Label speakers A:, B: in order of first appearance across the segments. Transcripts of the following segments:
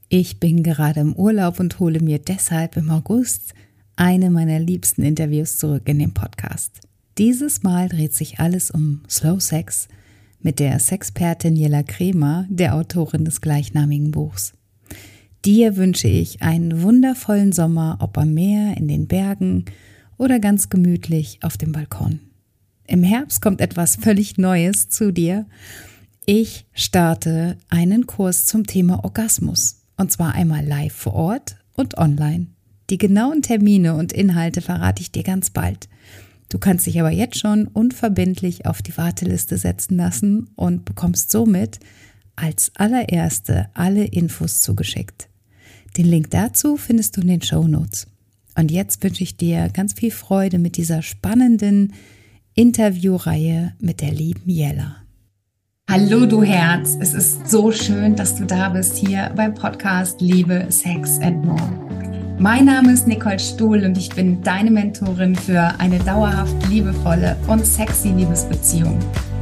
A: Ich bin gerade im Urlaub und hole mir deshalb im August eine meiner liebsten Interviews zurück in den Podcast. Dieses Mal dreht sich alles um Slow Sex mit der Sexpertin Jella Kremer, der Autorin des gleichnamigen Buchs. Dir wünsche ich einen wundervollen Sommer, ob am Meer, in den Bergen oder ganz gemütlich auf dem Balkon. Im Herbst kommt etwas völlig Neues zu dir. Ich starte einen Kurs zum Thema Orgasmus, und zwar einmal live vor Ort und online. Die genauen Termine und Inhalte verrate ich dir ganz bald. Du kannst dich aber jetzt schon unverbindlich auf die Warteliste setzen lassen und bekommst somit als allererste alle Infos zugeschickt. Den Link dazu findest du in den Shownotes. Und jetzt wünsche ich dir ganz viel Freude mit dieser spannenden Interviewreihe mit der lieben Jella. Hallo du Herz, es ist so schön, dass du da bist hier beim Podcast Liebe, Sex and More. Mein Name ist Nicole Stuhl und ich bin deine Mentorin für eine dauerhaft liebevolle und sexy Liebesbeziehung.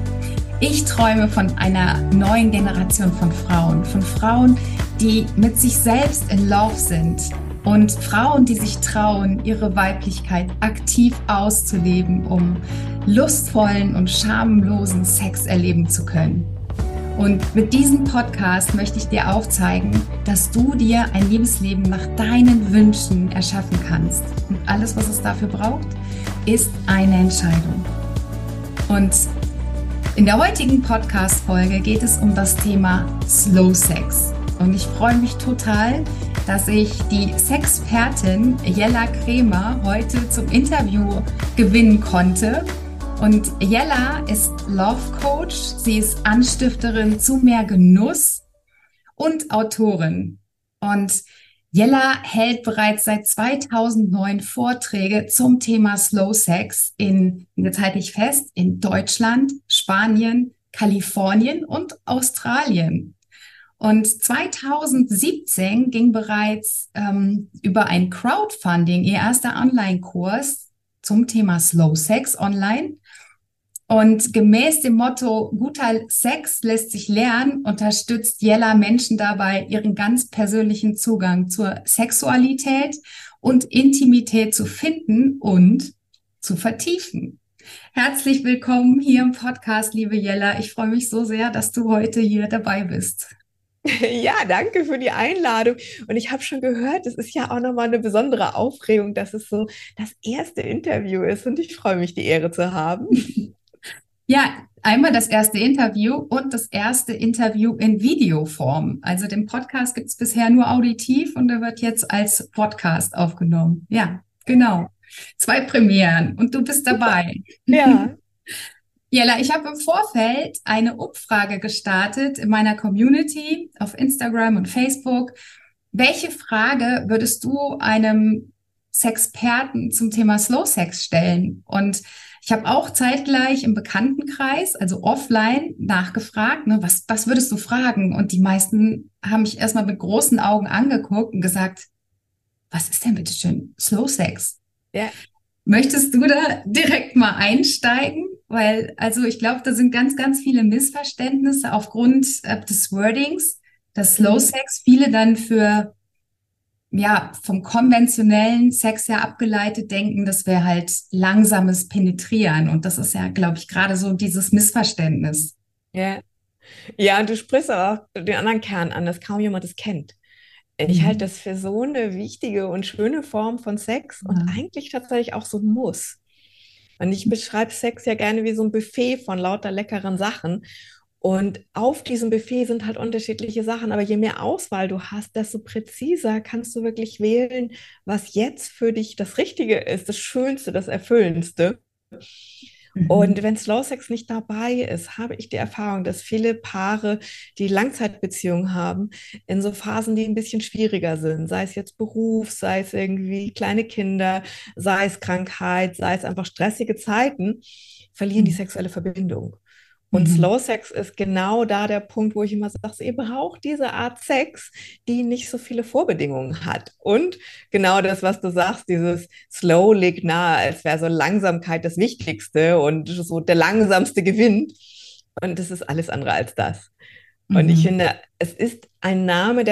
A: Ich träume von einer neuen Generation von Frauen, die mit sich selbst in Love sind und Frauen, die sich trauen, ihre Weiblichkeit aktiv auszuleben, um lustvollen und schamlosen Sex erleben zu können. Und mit diesem Podcast möchte ich dir aufzeigen, dass du dir ein Liebesleben nach deinen Wünschen erschaffen kannst. Und alles, was es dafür braucht, ist eine Entscheidung. Und in der heutigen Podcast-Folge geht es um das Thema Slow Sex. Und ich freue mich total, dass ich die Sexpertin Jella Kremer heute zum Interview gewinnen konnte. Und Jella ist Love Coach, sie ist Anstifterin zu mehr Genuss und Autorin. Und Jella hält bereits seit 2009 Vorträge zum Thema Slow Sex jetzt halte ich fest, in Deutschland, Spanien, Kalifornien und Australien. Und 2017 ging bereits über ein Crowdfunding ihr erster Online-Kurs zum Thema Slow Sex online. Und gemäß dem Motto, guter Sex lässt sich lernen, unterstützt Jella Menschen dabei, ihren ganz persönlichen Zugang zur Sexualität und Intimität zu finden und zu vertiefen. Herzlich willkommen hier im Podcast, liebe Jella. Ich freue mich so sehr, dass du heute hier dabei bist.
B: Ja, danke für die Einladung. Und ich habe schon gehört, es ist ja auch nochmal eine besondere Aufregung, dass es so das erste Interview ist. Und ich freue mich, die Ehre zu haben.
A: Ja, einmal das erste Interview und das erste Interview in Videoform. Also den Podcast gibt es bisher nur auditiv und er wird jetzt als Podcast aufgenommen. Ja, genau. 2 Premieren und du bist dabei.
B: Ja.
A: Jella, ich habe im Vorfeld eine Umfrage gestartet in meiner Community auf Instagram und Facebook. Welche Frage würdest du einem Sexperten zum Thema Slow Sex stellen? Und ich habe auch zeitgleich im Bekanntenkreis, also offline, nachgefragt, ne, was würdest du fragen? Und die meisten haben mich erstmal mit großen Augen angeguckt und gesagt, was ist denn bitte schön Slow Sex?
B: Ja.
A: Möchtest du da direkt mal einsteigen? Weil, also ich glaube, da sind ganz, ganz viele Missverständnisse aufgrund des Wordings, dass Slow Sex viele dann vom konventionellen Sex her abgeleitet denken, das wäre halt langsames Penetrieren. Und das ist ja, glaube ich, gerade so dieses Missverständnis.
B: Ja. Ja, und du sprichst aber auch den anderen Kern an, dass kaum jemand es kennt. Ich halte
A: Mhm.
B: das für so eine wichtige und schöne Form von Sex und
A: Ja.
B: eigentlich tatsächlich auch so ein Muss. Und ich beschreibe Sex ja gerne wie so ein Buffet von lauter leckeren Sachen. Und auf diesem Buffet sind halt unterschiedliche Sachen, aber je mehr Auswahl du hast, desto präziser kannst du wirklich wählen, was jetzt für dich das Richtige ist, das Schönste, das Erfüllendste.
A: Mhm.
B: Und wenn Slow Sex nicht dabei ist, habe ich die Erfahrung, dass viele Paare, die Langzeitbeziehungen haben, in so Phasen, die ein bisschen schwieriger sind, sei es jetzt Beruf, sei es irgendwie kleine Kinder, sei es Krankheit, sei es einfach stressige Zeiten, verlieren die sexuelle Verbindung. Und
A: Mhm.
B: Slow Sex ist genau da der Punkt, wo ich immer sage, ihr braucht diese Art Sex, die nicht so viele Vorbedingungen hat. Und genau das, was du sagst, dieses Slow liegt nahe, als wäre so Langsamkeit das Wichtigste und so der langsamste gewinnt. Und das ist alles andere als das. Und ich
A: Mhm.
B: finde, es ist ein Name, der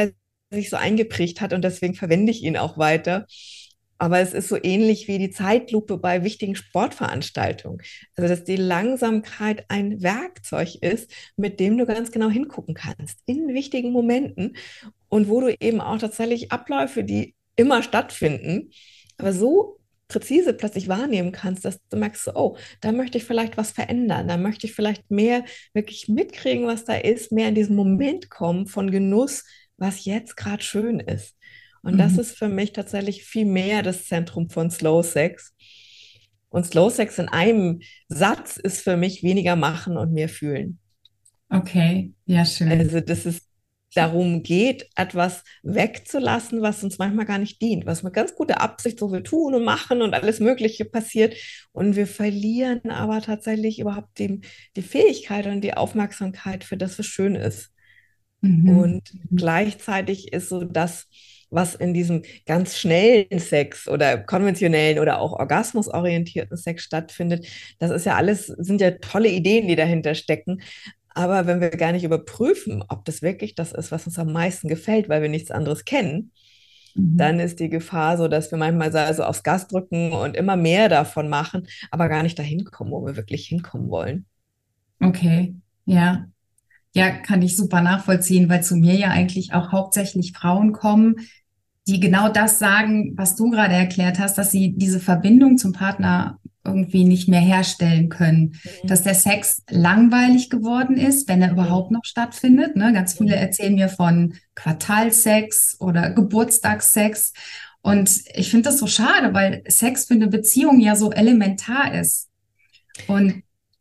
B: sich so eingeprägt hat und deswegen verwende ich ihn auch weiter. Aber es ist so ähnlich wie die Zeitlupe bei wichtigen Sportveranstaltungen. Also, dass die Langsamkeit ein Werkzeug ist, mit dem du ganz genau hingucken kannst in wichtigen Momenten und wo du eben auch tatsächlich Abläufe, die immer stattfinden, aber so präzise plötzlich wahrnehmen kannst, dass du merkst, so, oh, da möchte ich vielleicht was verändern, da möchte ich vielleicht mehr wirklich mitkriegen, was da ist, mehr in diesen Moment kommen von Genuss, was jetzt gerade schön ist. Und das
A: Mhm.
B: ist für mich tatsächlich viel mehr das Zentrum von Slow Sex. Und Slow Sex in einem Satz ist für mich weniger machen und mehr fühlen.
A: Okay, ja, schön.
B: Also, dass es darum geht, etwas wegzulassen, was uns manchmal gar nicht dient, was mit ganz guter Absicht so wir tun und machen und alles Mögliche passiert. Und wir verlieren aber tatsächlich überhaupt die Fähigkeit und die Aufmerksamkeit für das, was schön ist.
A: Mhm.
B: Und gleichzeitig ist so das, was in diesem ganz schnellen Sex oder konventionellen oder auch orgasmusorientierten Sex stattfindet, das ist ja alles, sind ja tolle Ideen, die dahinter stecken. Aber wenn wir gar nicht überprüfen, ob das wirklich das ist, was uns am meisten gefällt, weil wir nichts anderes kennen,
A: Mhm.
B: dann ist die Gefahr so, dass wir manchmal so aufs Gas drücken und immer mehr davon machen, aber gar nicht dahin kommen, wo wir wirklich hinkommen wollen.
A: Okay, ja. Ja, kann ich super nachvollziehen, weil zu mir ja eigentlich auch hauptsächlich Frauen kommen, die genau das sagen, was du gerade erklärt hast, dass sie diese Verbindung zum Partner irgendwie nicht mehr herstellen können,
B: Mhm.
A: dass der Sex langweilig geworden ist, wenn er überhaupt noch stattfindet. Ne? Ganz viele
B: Mhm.
A: erzählen mir von Quartalsex oder Geburtstagssex. Und ich finde das so schade, weil Sex für eine Beziehung ja so elementar ist. Und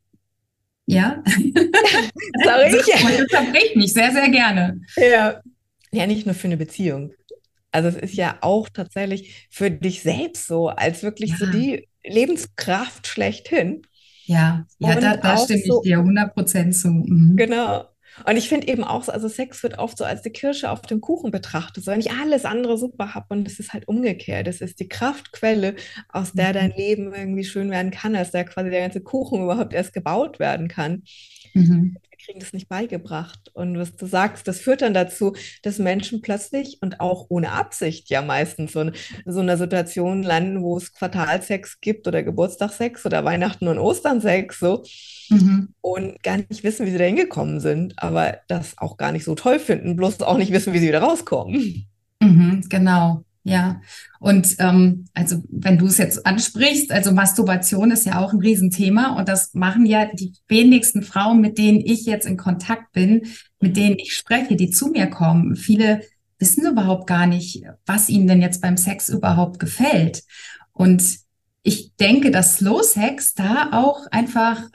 A: ja,
B: Sorry.
A: sag mal, unterbrich mich sehr, sehr gerne.
B: Ja. Ja, nicht nur für eine Beziehung. Also es ist ja auch tatsächlich für dich selbst so, als wirklich so
A: Ja.
B: die Lebenskraft schlechthin.
A: Ja, ja,
B: Und
A: da
B: auch
A: stimme ich
B: so,
A: dir 100% zu. Mhm.
B: genau. Und ich finde eben auch so, also Sex wird oft so als die Kirsche auf dem Kuchen betrachtet. So, wenn ich alles andere super habe und es ist halt umgekehrt. Es ist die Kraftquelle, aus der dein Leben irgendwie schön werden kann, aus der quasi der ganze Kuchen überhaupt erst gebaut werden kann.
A: Mhm.
B: Wir kriegen das nicht beigebracht. Und was du sagst, das führt dann dazu, dass Menschen plötzlich und auch ohne Absicht ja meistens so einer Situation landen, wo es Quartalsex gibt oder Geburtstagssex oder Weihnachten und Osternsex so
A: Mhm.
B: und gar nicht wissen, wie sie da hingekommen sind, aber das auch gar nicht so toll finden, bloß auch nicht wissen, wie sie wieder rauskommen.
A: Mhm. Genau, ja. Und also wenn du es jetzt ansprichst, also Masturbation ist ja auch ein Riesenthema und das machen ja die wenigsten Frauen, mit denen ich jetzt in Kontakt bin, mit
B: Mhm.
A: denen ich spreche, die zu mir kommen. Viele wissen überhaupt gar nicht, was ihnen denn jetzt beim Sex überhaupt gefällt. Und ich denke, dass Slow Sex da auch einfach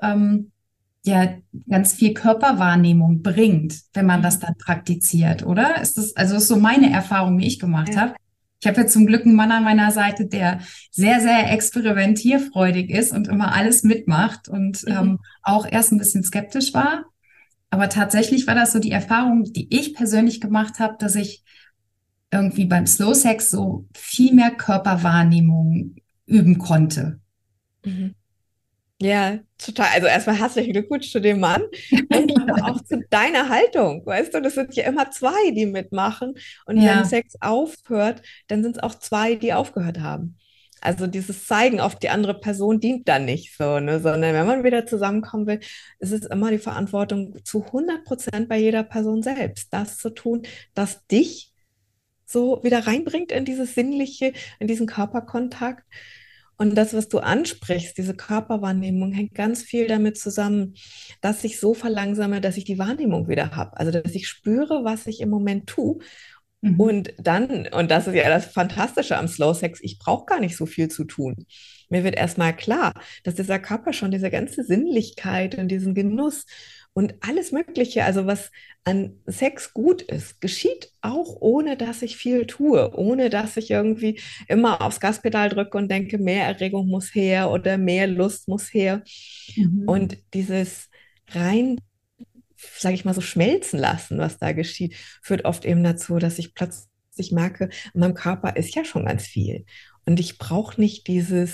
A: ja ganz viel Körperwahrnehmung bringt, wenn man das
B: Mhm.
A: dann praktiziert, oder? Ist das, also ist so meine Erfahrung, die ich gemacht
B: Ja.
A: habe. Ich habe ja zum Glück einen Mann an meiner Seite, der sehr, sehr experimentierfreudig ist und immer alles mitmacht und
B: Mhm.
A: auch erst ein bisschen skeptisch war. Aber tatsächlich war das so die Erfahrung, die ich persönlich gemacht habe, dass ich irgendwie beim Slow Sex so viel mehr Körperwahrnehmung üben konnte.
B: Mhm. Ja, total. Also erstmal herzlichen Glückwunsch zu dem Mann und aber auch zu deiner Haltung. Weißt du, das sind ja immer zwei, die mitmachen. Und wenn
A: Ja.
B: Sex aufhört, dann sind es auch zwei, die aufgehört haben. Also dieses Zeigen auf die andere Person dient dann nicht so, ne? Sondern wenn man wieder zusammenkommen will, ist es immer die Verantwortung zu 100% bei jeder Person selbst, das zu tun, das dich so wieder reinbringt in dieses Sinnliche, in diesen Körperkontakt. Und das, was du ansprichst, diese Körperwahrnehmung, hängt ganz viel damit zusammen, dass ich so verlangsame, dass ich die Wahrnehmung wieder habe. Also, dass ich spüre, was ich im Moment tue.
A: Mhm.
B: Und dann, und das ist ja das Fantastische am Slow Sex, ich brauche gar nicht so viel zu tun. Mir wird erstmal klar, dass dieser Körper schon diese ganze Sinnlichkeit und diesen Genuss und alles Mögliche, also was an Sex gut ist, geschieht auch ohne, dass ich viel tue, ohne dass ich irgendwie immer aufs Gaspedal drücke und denke, mehr Erregung muss her oder mehr Lust muss her.
A: Mhm.
B: Und dieses rein, sage ich mal, so schmelzen lassen, was da geschieht, führt oft eben dazu, dass ich plötzlich merke, in meinem Körper ist ja schon ganz viel. Und ich brauche nicht dieses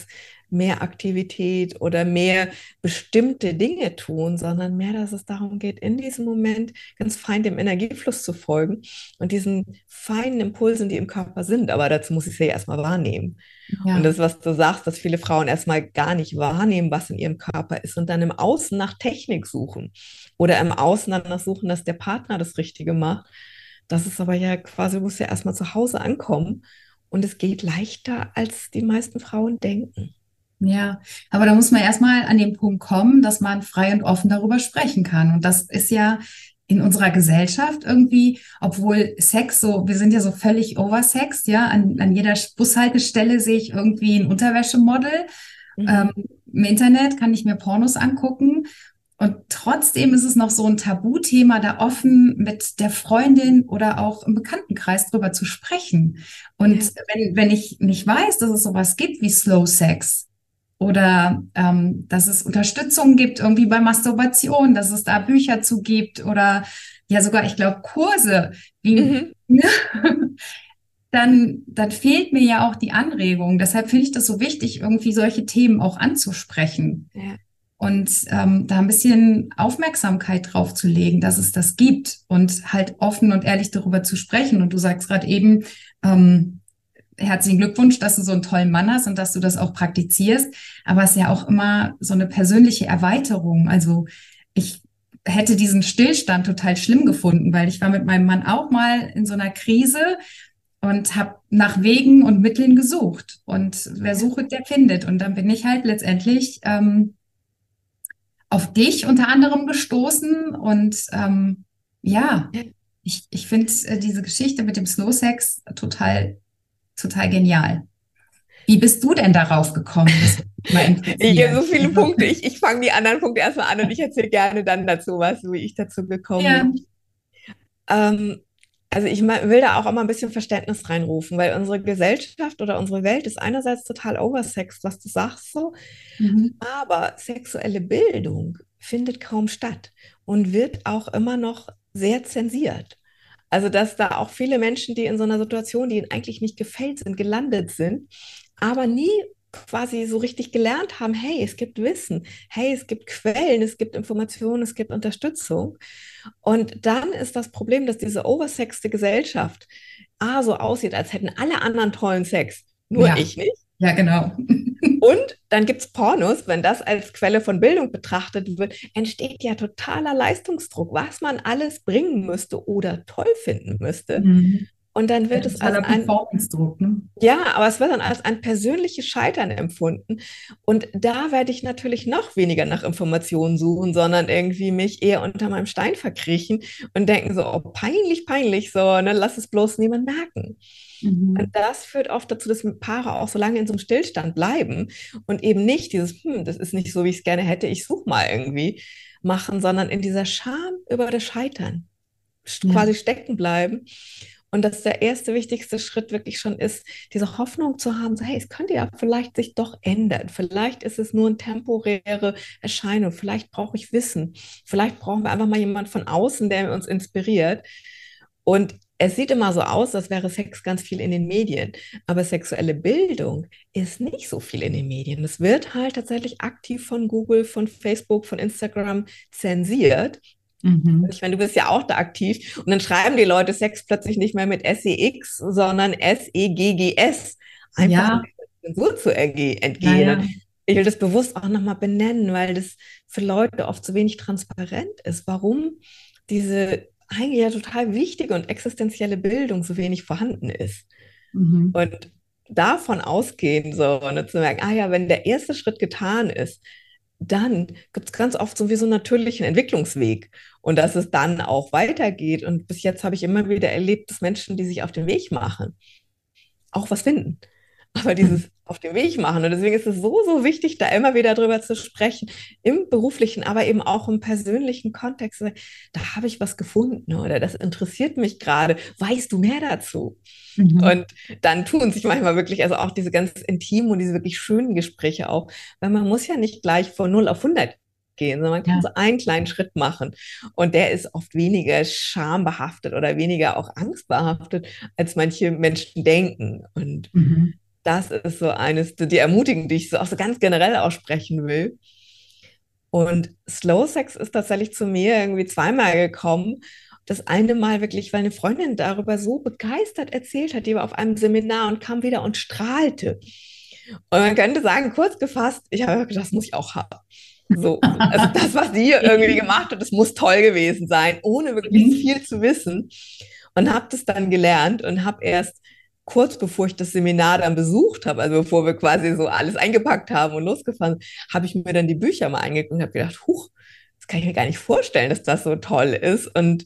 B: mehr Aktivität oder mehr bestimmte Dinge tun, sondern mehr, dass es darum geht, in diesem Moment ganz fein dem Energiefluss zu folgen und diesen feinen Impulsen, die im Körper sind. Aber dazu muss ich sie ja erstmal wahrnehmen. Und
A: Ja.
B: das, was du sagst, dass viele Frauen erstmal gar nicht wahrnehmen, was in ihrem Körper ist und dann im Außen nach Technik suchen oder im Außen danach suchen, dass der Partner das Richtige macht. Das ist aber ja quasi, du musst ja erstmal zu Hause ankommen und es geht leichter, als die meisten Frauen denken.
A: Ja, aber da muss man erstmal an den Punkt kommen, dass man frei und offen darüber sprechen kann. Und das ist ja in unserer Gesellschaft irgendwie, obwohl Sex so, wir sind ja so völlig oversext, ja, an jeder Bushaltestelle sehe ich irgendwie ein Unterwäschemodel. Ähm,
B: Mhm.
A: Im Internet kann ich mir Pornos angucken. Und trotzdem ist es noch so ein Tabuthema, da offen mit der Freundin oder auch im Bekanntenkreis drüber zu sprechen.
B: Ja.
A: Und wenn ich nicht weiß, dass es sowas gibt wie Slow Sex, oder dass es Unterstützung gibt irgendwie bei Masturbation, dass es da Bücher zu gibt oder ja sogar, ich glaube, Kurse, wie,
B: Mhm.
A: dann fehlt mir ja auch die Anregung. Deshalb finde ich das so wichtig, irgendwie solche Themen auch anzusprechen
B: Ja.
A: und da ein bisschen Aufmerksamkeit drauf zu legen, dass es das gibt und halt offen und ehrlich darüber zu sprechen. Und du sagst gerade eben, ähm, herzlichen Glückwunsch, dass du so einen tollen Mann hast und dass du das auch praktizierst. Aber es ist ja auch immer so eine persönliche Erweiterung. Also ich hätte diesen Stillstand total schlimm gefunden, weil ich war mit meinem Mann auch mal in so einer Krise und habe nach Wegen und Mitteln gesucht. Und wer
B: Ja.
A: sucht, der findet. Und dann bin ich halt letztendlich auf dich unter anderem gestoßen. Und ja,
B: Ja.
A: ich finde diese Geschichte mit dem Slow Sex total genial. Wie bist du denn darauf gekommen? Das würde mich mal
B: Ich habe so
A: interessieren.
B: viele Punkte. Ich fange die anderen Punkte erstmal an und ich erzähle gerne dann dazu was, wie ich dazu gekommen
A: Ja.
B: bin. Ähm, also will da auch immer ein bisschen Verständnis reinrufen, weil unsere Gesellschaft oder unsere Welt ist einerseits total oversext, was du sagst so,
A: Mhm.
B: aber sexuelle Bildung findet kaum statt und wird auch immer noch sehr zensiert. Also, dass da auch viele Menschen, die in so einer Situation, die ihnen eigentlich nicht gefällt sind, gelandet sind, aber nie quasi so richtig gelernt haben, hey, es gibt Wissen, hey, es gibt Quellen, es gibt Informationen, es gibt Unterstützung. Und dann ist das Problem, dass diese oversexte Gesellschaft so aussieht, als hätten alle anderen tollen Sex, nur
A: Ja,
B: ich nicht.
A: ja, genau.
B: Und dann gibt es Pornos, wenn das als Quelle von Bildung betrachtet wird, entsteht ja totaler Leistungsdruck, was man alles bringen müsste oder toll finden müsste.
A: Mhm.
B: Und dann
A: Ja,
B: wird es als
A: totaler
B: ein,
A: Performance-Druck, ne?
B: ja, aber es wird dann als ein persönliches Scheitern empfunden. Und da werde ich natürlich noch weniger nach Informationen suchen, sondern irgendwie mich eher unter meinem Stein verkriechen und denken so, oh, peinlich, peinlich, so, ne, lass es bloß niemand merken. Und
A: Mhm.
B: das führt oft dazu, dass Paare auch so lange in so einem Stillstand bleiben und eben nicht dieses, das ist nicht so, wie ich es gerne hätte, ich suche mal irgendwie machen, sondern in dieser Scham über das Scheitern
A: Ja.
B: quasi stecken bleiben. Und dass der erste wichtigste Schritt wirklich schon ist, diese Hoffnung zu haben, so, hey, es könnte ja vielleicht sich doch ändern. Vielleicht ist es nur eine temporäre Erscheinung. Vielleicht brauche ich Wissen. Vielleicht brauchen wir einfach mal jemanden von außen, der uns inspiriert. Und es sieht immer so aus, als wäre Sex ganz viel in den Medien. Aber sexuelle Bildung ist nicht so viel in den Medien. Es wird halt tatsächlich aktiv von Google, von Facebook, von Instagram zensiert.
A: Mhm.
B: Ich meine, du bist ja auch da aktiv und dann schreiben die Leute Sex plötzlich nicht mehr mit SEX, sondern SEGGS, einfach um
A: Ja,
B: der Zensur zu
A: ja,
B: entgehen. Und
A: ja.
B: ich will das bewusst auch nochmal benennen, weil das für Leute oft so wenig transparent ist, warum diese eigentlich ja total wichtige und existenzielle Bildung so wenig vorhanden ist.
A: Mhm.
B: Und davon ausgehen, so, ne, zu merken, ja, wenn der erste Schritt getan ist, dann gibt es ganz oft so wie so einen natürlichen Entwicklungsweg und dass es dann auch weitergeht. Und bis jetzt habe ich immer wieder erlebt, dass Menschen, die sich auf den Weg machen, auch was finden. Aber
A: Mhm.
B: dieses auf den Weg machen. Und deswegen ist es so, so wichtig, da immer wieder drüber zu sprechen, im beruflichen, aber eben auch im persönlichen Kontext. Da habe ich was gefunden oder das interessiert mich gerade. Weißt du mehr dazu?
A: Mhm.
B: Und dann tun sich manchmal wirklich, also auch diese ganz intimen und diese wirklich schönen Gespräche auch, weil man muss ja nicht gleich von 0 auf 100 gehen, sondern man kann
A: Ja.
B: so einen kleinen Schritt machen. Und der ist oft weniger schambehaftet oder weniger auch angstbehaftet, als manche Menschen denken. Und
A: Mhm.
B: das ist so eines die Ermutigung, die ich so auch so ganz generell aussprechen will. Und Slow Sex ist tatsächlich zu mir irgendwie zweimal gekommen. Das eine Mal wirklich, weil eine Freundin darüber so begeistert erzählt hat, die war auf einem Seminar und kam wieder und strahlte. Und man könnte sagen, kurz gefasst, ich habe gedacht, das muss ich auch haben. So, also das, was die hier irgendwie gemacht hat, das muss toll gewesen sein, ohne wirklich
A: Mhm.
B: viel zu wissen. Und habe das dann gelernt und habe erst kurz bevor ich das Seminar dann besucht habe, also bevor wir quasi so alles eingepackt haben und losgefahren sind, habe ich mir dann die Bücher mal angeguckt und habe gedacht, huch, das kann ich mir gar nicht vorstellen, dass das so toll ist. Und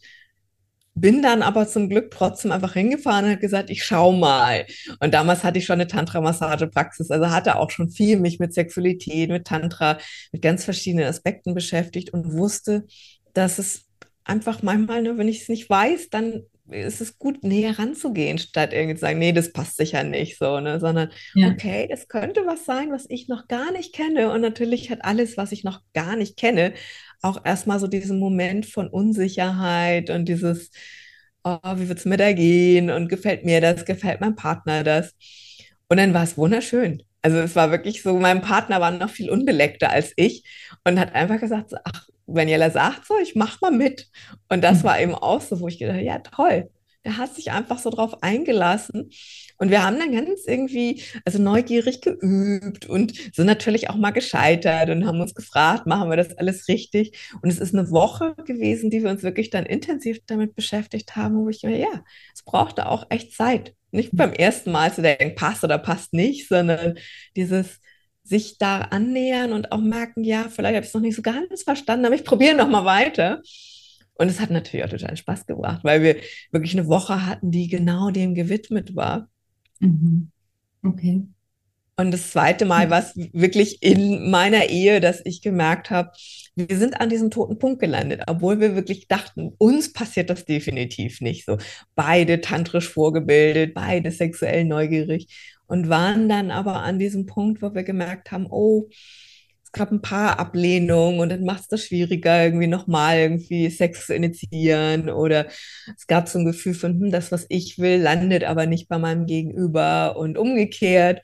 B: bin dann aber zum Glück trotzdem einfach hingefahren und habe gesagt, ich schau mal. Und damals hatte ich schon eine Tantra-Massage-Praxis, also hatte auch schon viel mich mit Sexualität, mit Tantra, mit ganz verschiedenen Aspekten beschäftigt und wusste, dass es einfach manchmal, ne, wenn ich es nicht weiß, dann ist es gut, näher ranzugehen, statt irgendwie zu sagen, nee, das passt sicher nicht so, ne, sondern
A: Ja.
B: okay, es könnte was sein, was ich noch gar nicht kenne. Und natürlich hat alles, was ich noch gar nicht kenne, auch erstmal so diesen Moment von Unsicherheit und dieses, oh, wie wird es mir da gehen und gefällt mir das, gefällt meinem Partner das. Und dann war es wunderschön. Also es war wirklich so, mein Partner war noch viel unbeleckter als ich und hat einfach gesagt, so, ach, Daniela sagt so, ich mach mal mit. Und das war eben auch so, wo ich gedacht, ja toll, der hat sich einfach so drauf eingelassen. Und wir haben dann ganz irgendwie, also neugierig geübt und sind natürlich auch mal gescheitert und haben uns gefragt, machen wir das alles richtig? Und es ist eine Woche gewesen, die wir uns wirklich dann intensiv damit beschäftigt haben, wo ich mir, ja, es brauchte auch echt Zeit. Nicht beim ersten Mal zu denken, passt oder passt nicht, sondern dieses sich da annähern und auch merken, ja, vielleicht habe ich es noch nicht so ganz verstanden, aber ich probiere noch mal weiter. Und es hat natürlich auch total Spaß gebracht, weil wir wirklich eine Woche hatten, die genau dem gewidmet war.
A: Mhm. Okay.
B: Und das zweite Mal war es wirklich in meiner Ehe, dass ich gemerkt habe, wir sind an diesem toten Punkt gelandet, obwohl wir wirklich dachten, uns passiert das definitiv nicht so. Beide tantrisch vorgebildet, beide sexuell neugierig und waren dann aber an diesem Punkt, wo wir gemerkt haben, oh, es gab ein paar Ablehnungen und dann macht es das schwieriger, irgendwie nochmal irgendwie Sex zu initiieren oder es gab so ein Gefühl von, das, was ich will, landet aber nicht bei meinem Gegenüber und umgekehrt.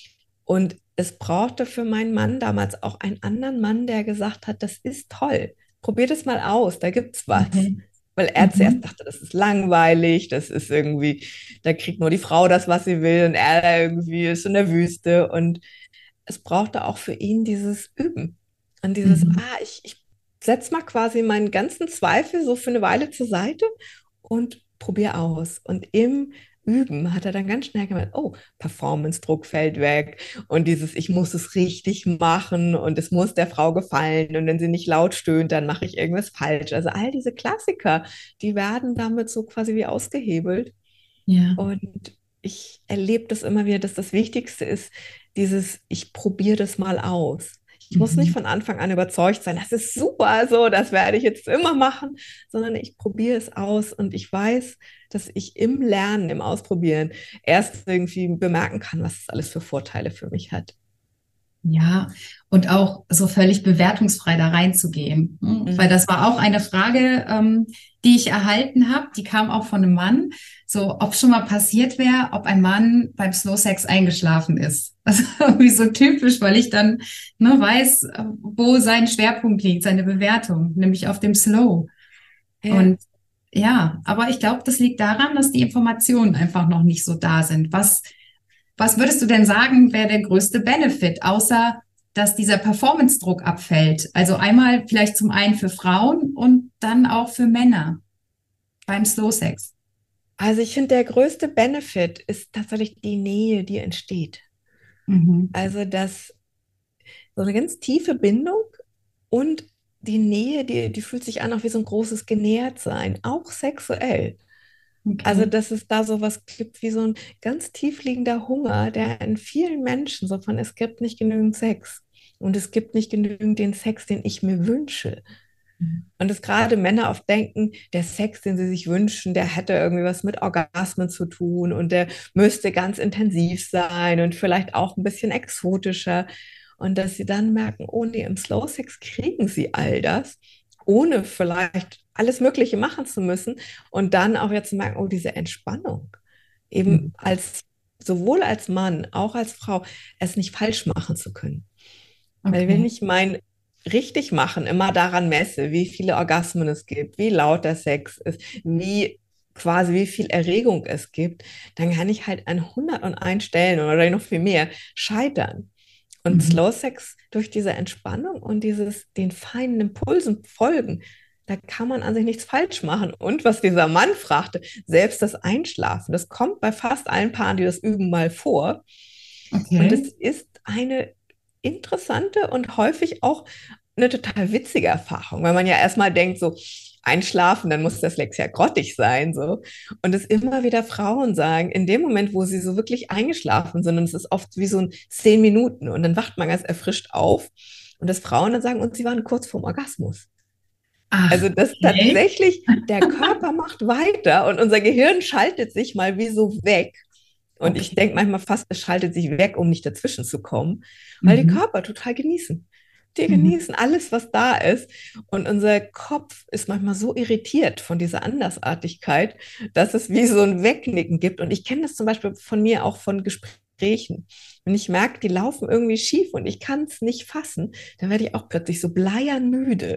B: Und es brauchte für meinen Mann damals auch einen anderen Mann, der gesagt hat, das ist toll. Probier das mal aus, da gibt's was.
A: Okay.
B: Weil er zuerst
A: Mhm.
B: dachte, das ist langweilig, das ist irgendwie, da kriegt nur die Frau das, was sie will, und er irgendwie ist in der Wüste. Und es brauchte auch für ihn dieses Üben. Und dieses,
A: Mhm.
B: ich setze mal quasi meinen ganzen Zweifel so für eine Weile zur Seite und probiere aus. Und im Üben hat er dann ganz schnell gemerkt, oh, Performance-Druck fällt weg und dieses, ich muss es richtig machen und es muss der Frau gefallen und wenn sie nicht laut stöhnt, dann mache ich irgendwas falsch. Also all diese Klassiker, die werden damit so quasi wie ausgehebelt.
A: Ja.
B: Und ich erlebe das immer wieder, dass das Wichtigste ist, dieses, ich probiere das mal aus. Ich muss nicht
A: Mhm.
B: von Anfang an überzeugt sein, das ist super so, das werde ich jetzt immer machen, sondern ich probiere es aus und ich weiß, dass ich im Lernen, im Ausprobieren erst irgendwie bemerken kann, was es alles für Vorteile für mich hat.
A: Ja, und auch so völlig bewertungsfrei da reinzugehen. Weil
B: Mhm.
A: das war auch eine Frage, die ich erhalten habe, die kam auch von einem Mann, so ob schon mal passiert wäre, ob ein Mann beim Slow Sex eingeschlafen ist. Also irgendwie so typisch, weil ich dann weiß, wo sein Schwerpunkt liegt, seine Bewertung, nämlich auf dem Slow.
B: Ja.
A: Und ja, aber ich glaube, das liegt daran, dass die Informationen einfach noch nicht so da sind. Was würdest du denn sagen, wäre der größte Benefit, außer dass dieser Performance-Druck abfällt? Also einmal vielleicht zum einen für Frauen und dann auch für Männer beim Slow Sex.
B: Also ich finde, der größte Benefit ist tatsächlich die Nähe, die entsteht.
A: Mhm.
B: Also dass so eine ganz tiefe Bindung und die Nähe, die fühlt sich an auch wie so ein großes Genährtsein, auch sexuell. Also,
A: Okay.
B: dass es da so was gibt wie so ein ganz tiefliegender Hunger, der in vielen Menschen so von, es gibt nicht genügend Sex und es gibt nicht genügend den Sex, den ich mir wünsche. Und dass gerade Männer oft denken, der Sex, den sie sich wünschen, der hätte irgendwie was mit Orgasmen zu tun und der müsste ganz intensiv sein und vielleicht auch ein bisschen exotischer. Und dass sie dann merken, oh nee, im Slow Sex kriegen sie all das, ohne vielleicht alles Mögliche machen zu müssen. Und dann auch jetzt merken, oh, diese Entspannung eben
A: Mhm.
B: als sowohl als Mann, auch als Frau, es nicht falsch machen zu können. Weil wenn
A: Okay.
B: ich mein richtig machen immer daran messe, wie viele Orgasmen es gibt, wie laut der Sex ist, wie viel Erregung es gibt, dann kann ich halt an 101 Stellen oder noch viel mehr scheitern. Und
A: Mhm.
B: Slow Sex durch diese Entspannung und den feinen Impulsen folgen, da kann man an sich nichts falsch machen. Und was dieser Mann fragte, selbst das Einschlafen, das kommt bei fast allen Paaren, die das üben, mal vor. Und es
A: Okay.
B: ist eine interessante und häufig auch eine total witzige Erfahrung, weil man ja erstmal denkt, so einschlafen, dann muss das Lex ja grottig sein, so. Und es immer wieder Frauen sagen, in dem Moment, wo sie so wirklich eingeschlafen sind, und es ist oft wie so ein 10 Minuten, und dann wacht man ganz erfrischt auf, und das Frauen dann sagen, und sie waren kurz vorm Orgasmus.
A: Ach,
B: Also, dass
A: okay.
B: tatsächlich der Körper macht weiter und unser Gehirn schaltet sich mal wie so weg. Und ich denke
A: Okay.
B: manchmal fast, es schaltet sich weg, um nicht dazwischen zu kommen, weil die
A: Mhm.
B: Körper total genießen. Die
A: Mhm.
B: genießen alles, was da ist. Und unser Kopf ist manchmal so irritiert von dieser Andersartigkeit, dass es wie so ein Wegnicken gibt. Und ich kenne das zum Beispiel von mir auch von Gesprächen. Wenn ich merke, die laufen irgendwie schief und ich kann es nicht fassen, dann werde ich auch plötzlich so bleiernmüde.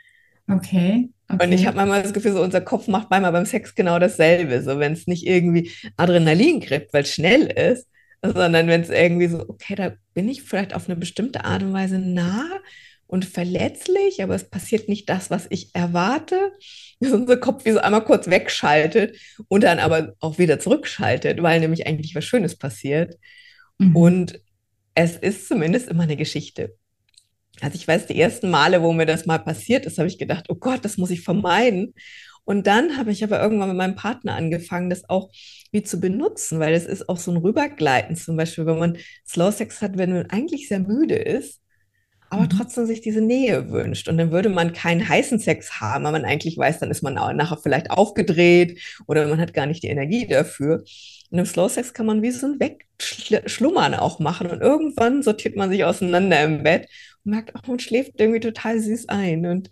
A: Okay.
B: Und ich
A: Okay.
B: habe manchmal das Gefühl, so unser Kopf macht manchmal beim Sex genau dasselbe. So, wenn es nicht irgendwie Adrenalin kriegt, weil es schnell ist, sondern wenn es irgendwie so, okay, da bin ich vielleicht auf eine bestimmte Art und Weise nah und verletzlich, aber es passiert nicht das, was ich erwarte, dass unser Kopf wie so einmal kurz wegschaltet und dann aber auch wieder zurückschaltet, weil nämlich eigentlich was Schönes passiert.
A: Mhm.
B: Und es ist zumindest immer eine Geschichte. Also ich weiß, die ersten Male, wo mir das mal passiert ist, habe ich gedacht, oh Gott, das muss ich vermeiden. Und dann habe ich aber irgendwann mit meinem Partner angefangen, das auch wie zu benutzen, weil es ist auch so ein Rübergleiten, zum Beispiel, wenn man Slow Sex hat, wenn man eigentlich sehr müde ist, aber
A: Mhm.
B: trotzdem sich diese Nähe wünscht. Und dann würde man keinen heißen Sex haben, weil man eigentlich weiß, dann ist man nachher vielleicht aufgedreht oder man hat gar nicht die Energie dafür. Und im Slow Sex kann man wie so ein Wegschlummern auch machen. Und irgendwann sortiert man sich auseinander im Bett und merkt, ach, man schläft irgendwie total süß ein. Und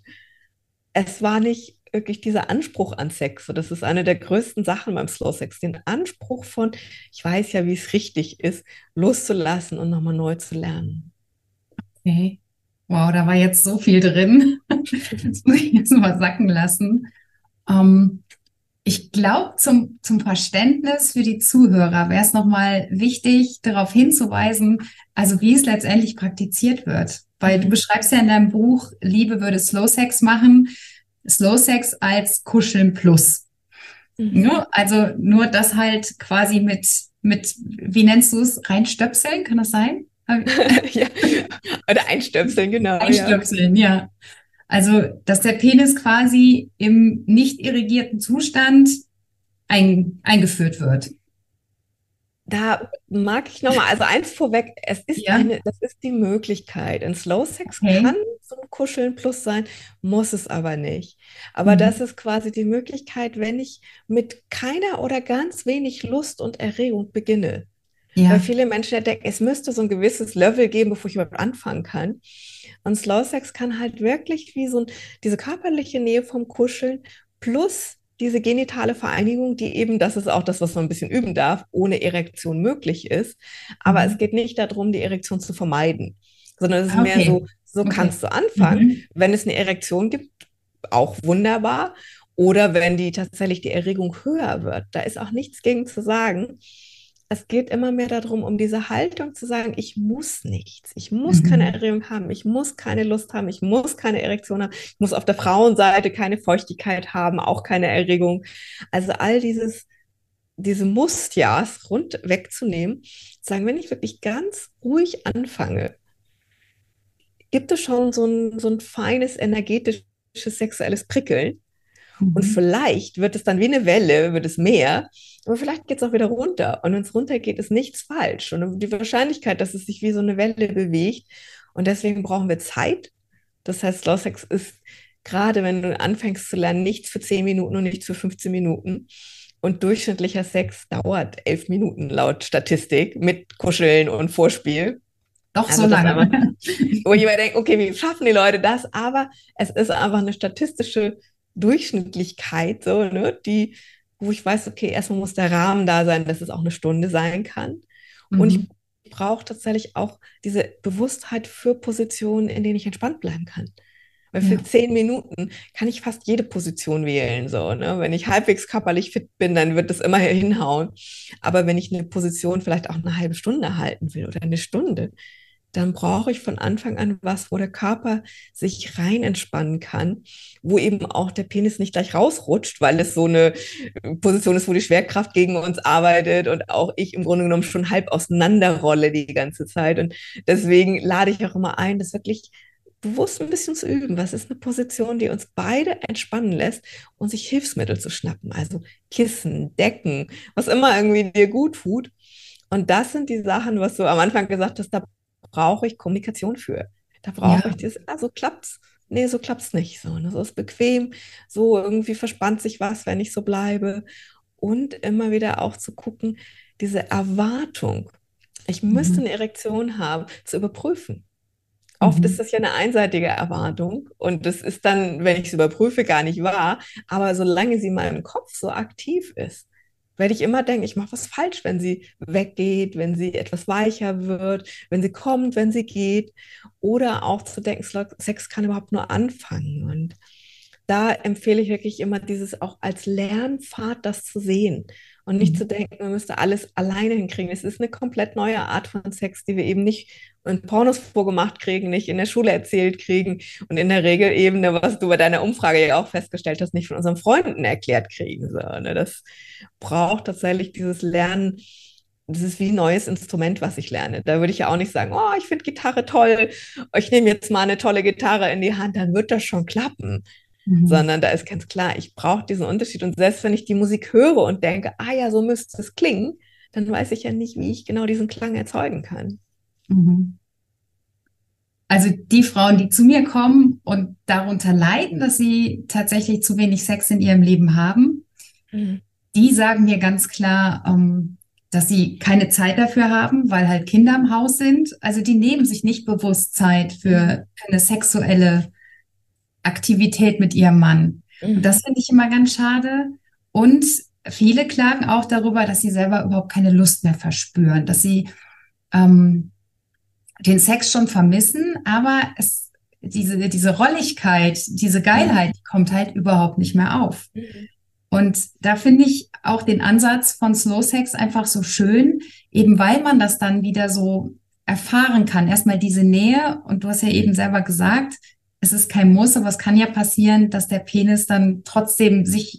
B: es war nicht wirklich dieser Anspruch an Sex. So, das ist eine der größten Sachen beim Slow Sex. Den Anspruch von, ich weiß ja, wie es richtig ist, loszulassen und nochmal neu zu lernen.
A: Okay. Wow, da war jetzt so viel drin. Das muss ich jetzt mal sacken lassen. Ähm, Ich glaube, zum Verständnis für die Zuhörer wäre es nochmal wichtig, darauf hinzuweisen, also wie es letztendlich praktiziert wird. Weil du
B: Mhm.
A: beschreibst ja in deinem Buch, Liebe würde Slow Sex machen, Slow Sex als Kuscheln plus.
B: Mhm.
A: Ja, also nur das halt quasi wie nennst du es, reinstöpseln, kann das sein?
B: Ja. Oder einstöpseln, genau, ja.
A: Einstöpseln, ja. Also, dass der Penis quasi im nicht irrigierten Zustand eingeführt wird.
B: Da mag ich nochmal, also eins vorweg,
A: Ja,
B: das ist die Möglichkeit. In Slow Sex
A: okay.
B: kann so ein Kuscheln plus sein, muss es aber nicht. Aber das
A: Mhm.
B: ist quasi die Möglichkeit, wenn ich mit keiner oder ganz wenig Lust und Erregung beginne. Weil
A: Ja.
B: viele Menschen ja denken, es müsste so ein gewisses Level geben, bevor ich überhaupt anfangen kann. Und Slow Sex kann halt wirklich wie diese körperliche Nähe vom Kuscheln plus diese genitale Vereinigung, die eben, das ist auch das, was man ein bisschen üben darf, ohne Erektion möglich ist. Aber es
A: Mhm.
B: geht nicht darum, die Erektion zu vermeiden, sondern es ist
A: Ah,
B: mehr
A: okay.
B: so, so
A: Okay.
B: kannst du anfangen.
A: Mhm.
B: Wenn es eine Erektion gibt, auch wunderbar. Oder wenn tatsächlich die Erregung höher wird, da ist auch nichts gegen zu sagen. Es geht immer mehr darum, um diese Haltung zu sagen, ich muss nichts, ich muss keine
A: Mhm.
B: Erregung haben, ich muss keine Lust haben, ich muss keine Erektion haben, ich muss auf der Frauenseite keine Feuchtigkeit haben, auch keine Erregung. Also diese Muss-Ja's rund wegzunehmen, sagen, wenn ich wirklich ganz ruhig anfange, gibt es schon so ein feines energetisches sexuelles Prickeln. Und
A: Mhm.
B: vielleicht wird es dann wie eine Welle, wird es mehr, aber vielleicht geht es auch wieder runter. Und wenn es runtergeht, ist nichts falsch. Und die Wahrscheinlichkeit, dass es sich wie so eine Welle bewegt. Und deswegen brauchen wir Zeit. Das heißt, Slow Sex ist gerade, wenn du anfängst zu lernen, nichts für 10 Minuten und nichts für 15 Minuten. Und durchschnittlicher Sex dauert 11 Minuten laut Statistik mit Kuscheln und Vorspiel.
A: Doch so
B: Also das
A: lange.
B: einmal, wo ich immer denke, okay, wie schaffen die Leute das? Aber es ist einfach eine statistische Durchschnittlichkeit, so, ne, die wo ich weiß, okay, erstmal muss der Rahmen da sein, dass es auch eine Stunde sein kann. Und ich
A: Mhm.
B: brauche tatsächlich auch diese Bewusstheit für Positionen, in denen ich entspannt bleiben kann. Weil für
A: Ja.
B: 10 Minuten kann ich fast jede Position wählen. So, ne? Wenn ich halbwegs körperlich fit bin, dann wird das immer hinhauen. Aber wenn ich eine Position vielleicht auch eine halbe Stunde halten will oder eine Stunde, dann brauche ich von Anfang an was, wo der Körper sich rein entspannen kann, wo eben auch der Penis nicht gleich rausrutscht, weil es so eine Position ist, wo die Schwerkraft gegen uns arbeitet und auch ich im Grunde genommen schon halb auseinanderrolle die ganze Zeit. Und deswegen lade ich auch immer ein, das wirklich bewusst ein bisschen zu üben. Was ist eine Position, die uns beide entspannen lässt und sich Hilfsmittel zu schnappen? Also Kissen, Decken, was immer irgendwie dir gut tut. Und das sind die Sachen, was du am Anfang gesagt hast, da brauche ich Kommunikation für. Da brauche
A: Ja.
B: ich das, so klappt's. Nee, so klappt's nicht. So, ne? So ist bequem, so irgendwie verspannt sich was, wenn ich so bleibe. Und immer wieder auch zu gucken, diese Erwartung, ich müsste
A: Mhm.
B: eine Erektion haben, zu überprüfen. Oft ist
A: Mhm.
B: das ja eine einseitige Erwartung und das ist dann, wenn ich es überprüfe, gar nicht wahr. Aber solange sie in meinem Kopf so aktiv ist, werde ich immer denken, ich mache was falsch, wenn sie weggeht, wenn sie etwas weicher wird, wenn sie kommt, wenn sie geht. Oder auch zu denken, Sex kann überhaupt nur anfangen. Und da empfehle ich wirklich immer dieses auch als Lernpfad, das zu sehen und nicht
A: Mhm.
B: zu denken, man müsste alles alleine hinkriegen. Es ist eine komplett neue Art von Sex, die wir eben nicht in Pornos vorgemacht kriegen, nicht in der Schule erzählt kriegen und in der Regel eben, ne, was du bei deiner Umfrage ja auch festgestellt hast, nicht von unseren Freunden erklärt kriegen. So, ne? Das braucht tatsächlich dieses Lernen. Das ist wie ein neues Instrument, was ich lerne. Da würde ich ja auch nicht sagen, oh, ich finde Gitarre toll, ich nehme jetzt mal eine tolle Gitarre in die Hand, dann wird das schon klappen,
A: Mhm.
B: sondern da ist ganz klar, ich brauche diesen Unterschied. Und selbst wenn ich die Musik höre und denke, ah ja, so müsste es klingen, dann weiß ich ja nicht, wie ich genau diesen Klang erzeugen kann.
A: Mhm. Also die Frauen, die zu mir kommen und darunter leiden, dass sie tatsächlich zu wenig Sex in ihrem Leben haben,
B: Mhm.
A: die sagen mir ganz klar, dass sie keine Zeit dafür haben, weil halt Kinder im Haus sind. Also die nehmen sich nicht bewusst Zeit
B: Mhm.
A: für eine sexuelle Aktivität mit ihrem Mann. Und das
B: Mhm.
A: finde ich immer ganz schade. Und viele klagen auch darüber, dass sie selber überhaupt keine Lust mehr verspüren, dass sie ähm, den Sex schon vermissen, aber diese Rolligkeit, diese
B: Mhm.
A: Geilheit, die kommt halt überhaupt nicht mehr auf.
B: Mhm.
A: Und da finde ich auch den Ansatz von Slow Sex einfach so schön, eben weil man das dann wieder so erfahren kann. Erstmal diese Nähe, und du hast ja eben selber gesagt, es ist kein Muss, aber es kann ja passieren, dass der Penis dann trotzdem sich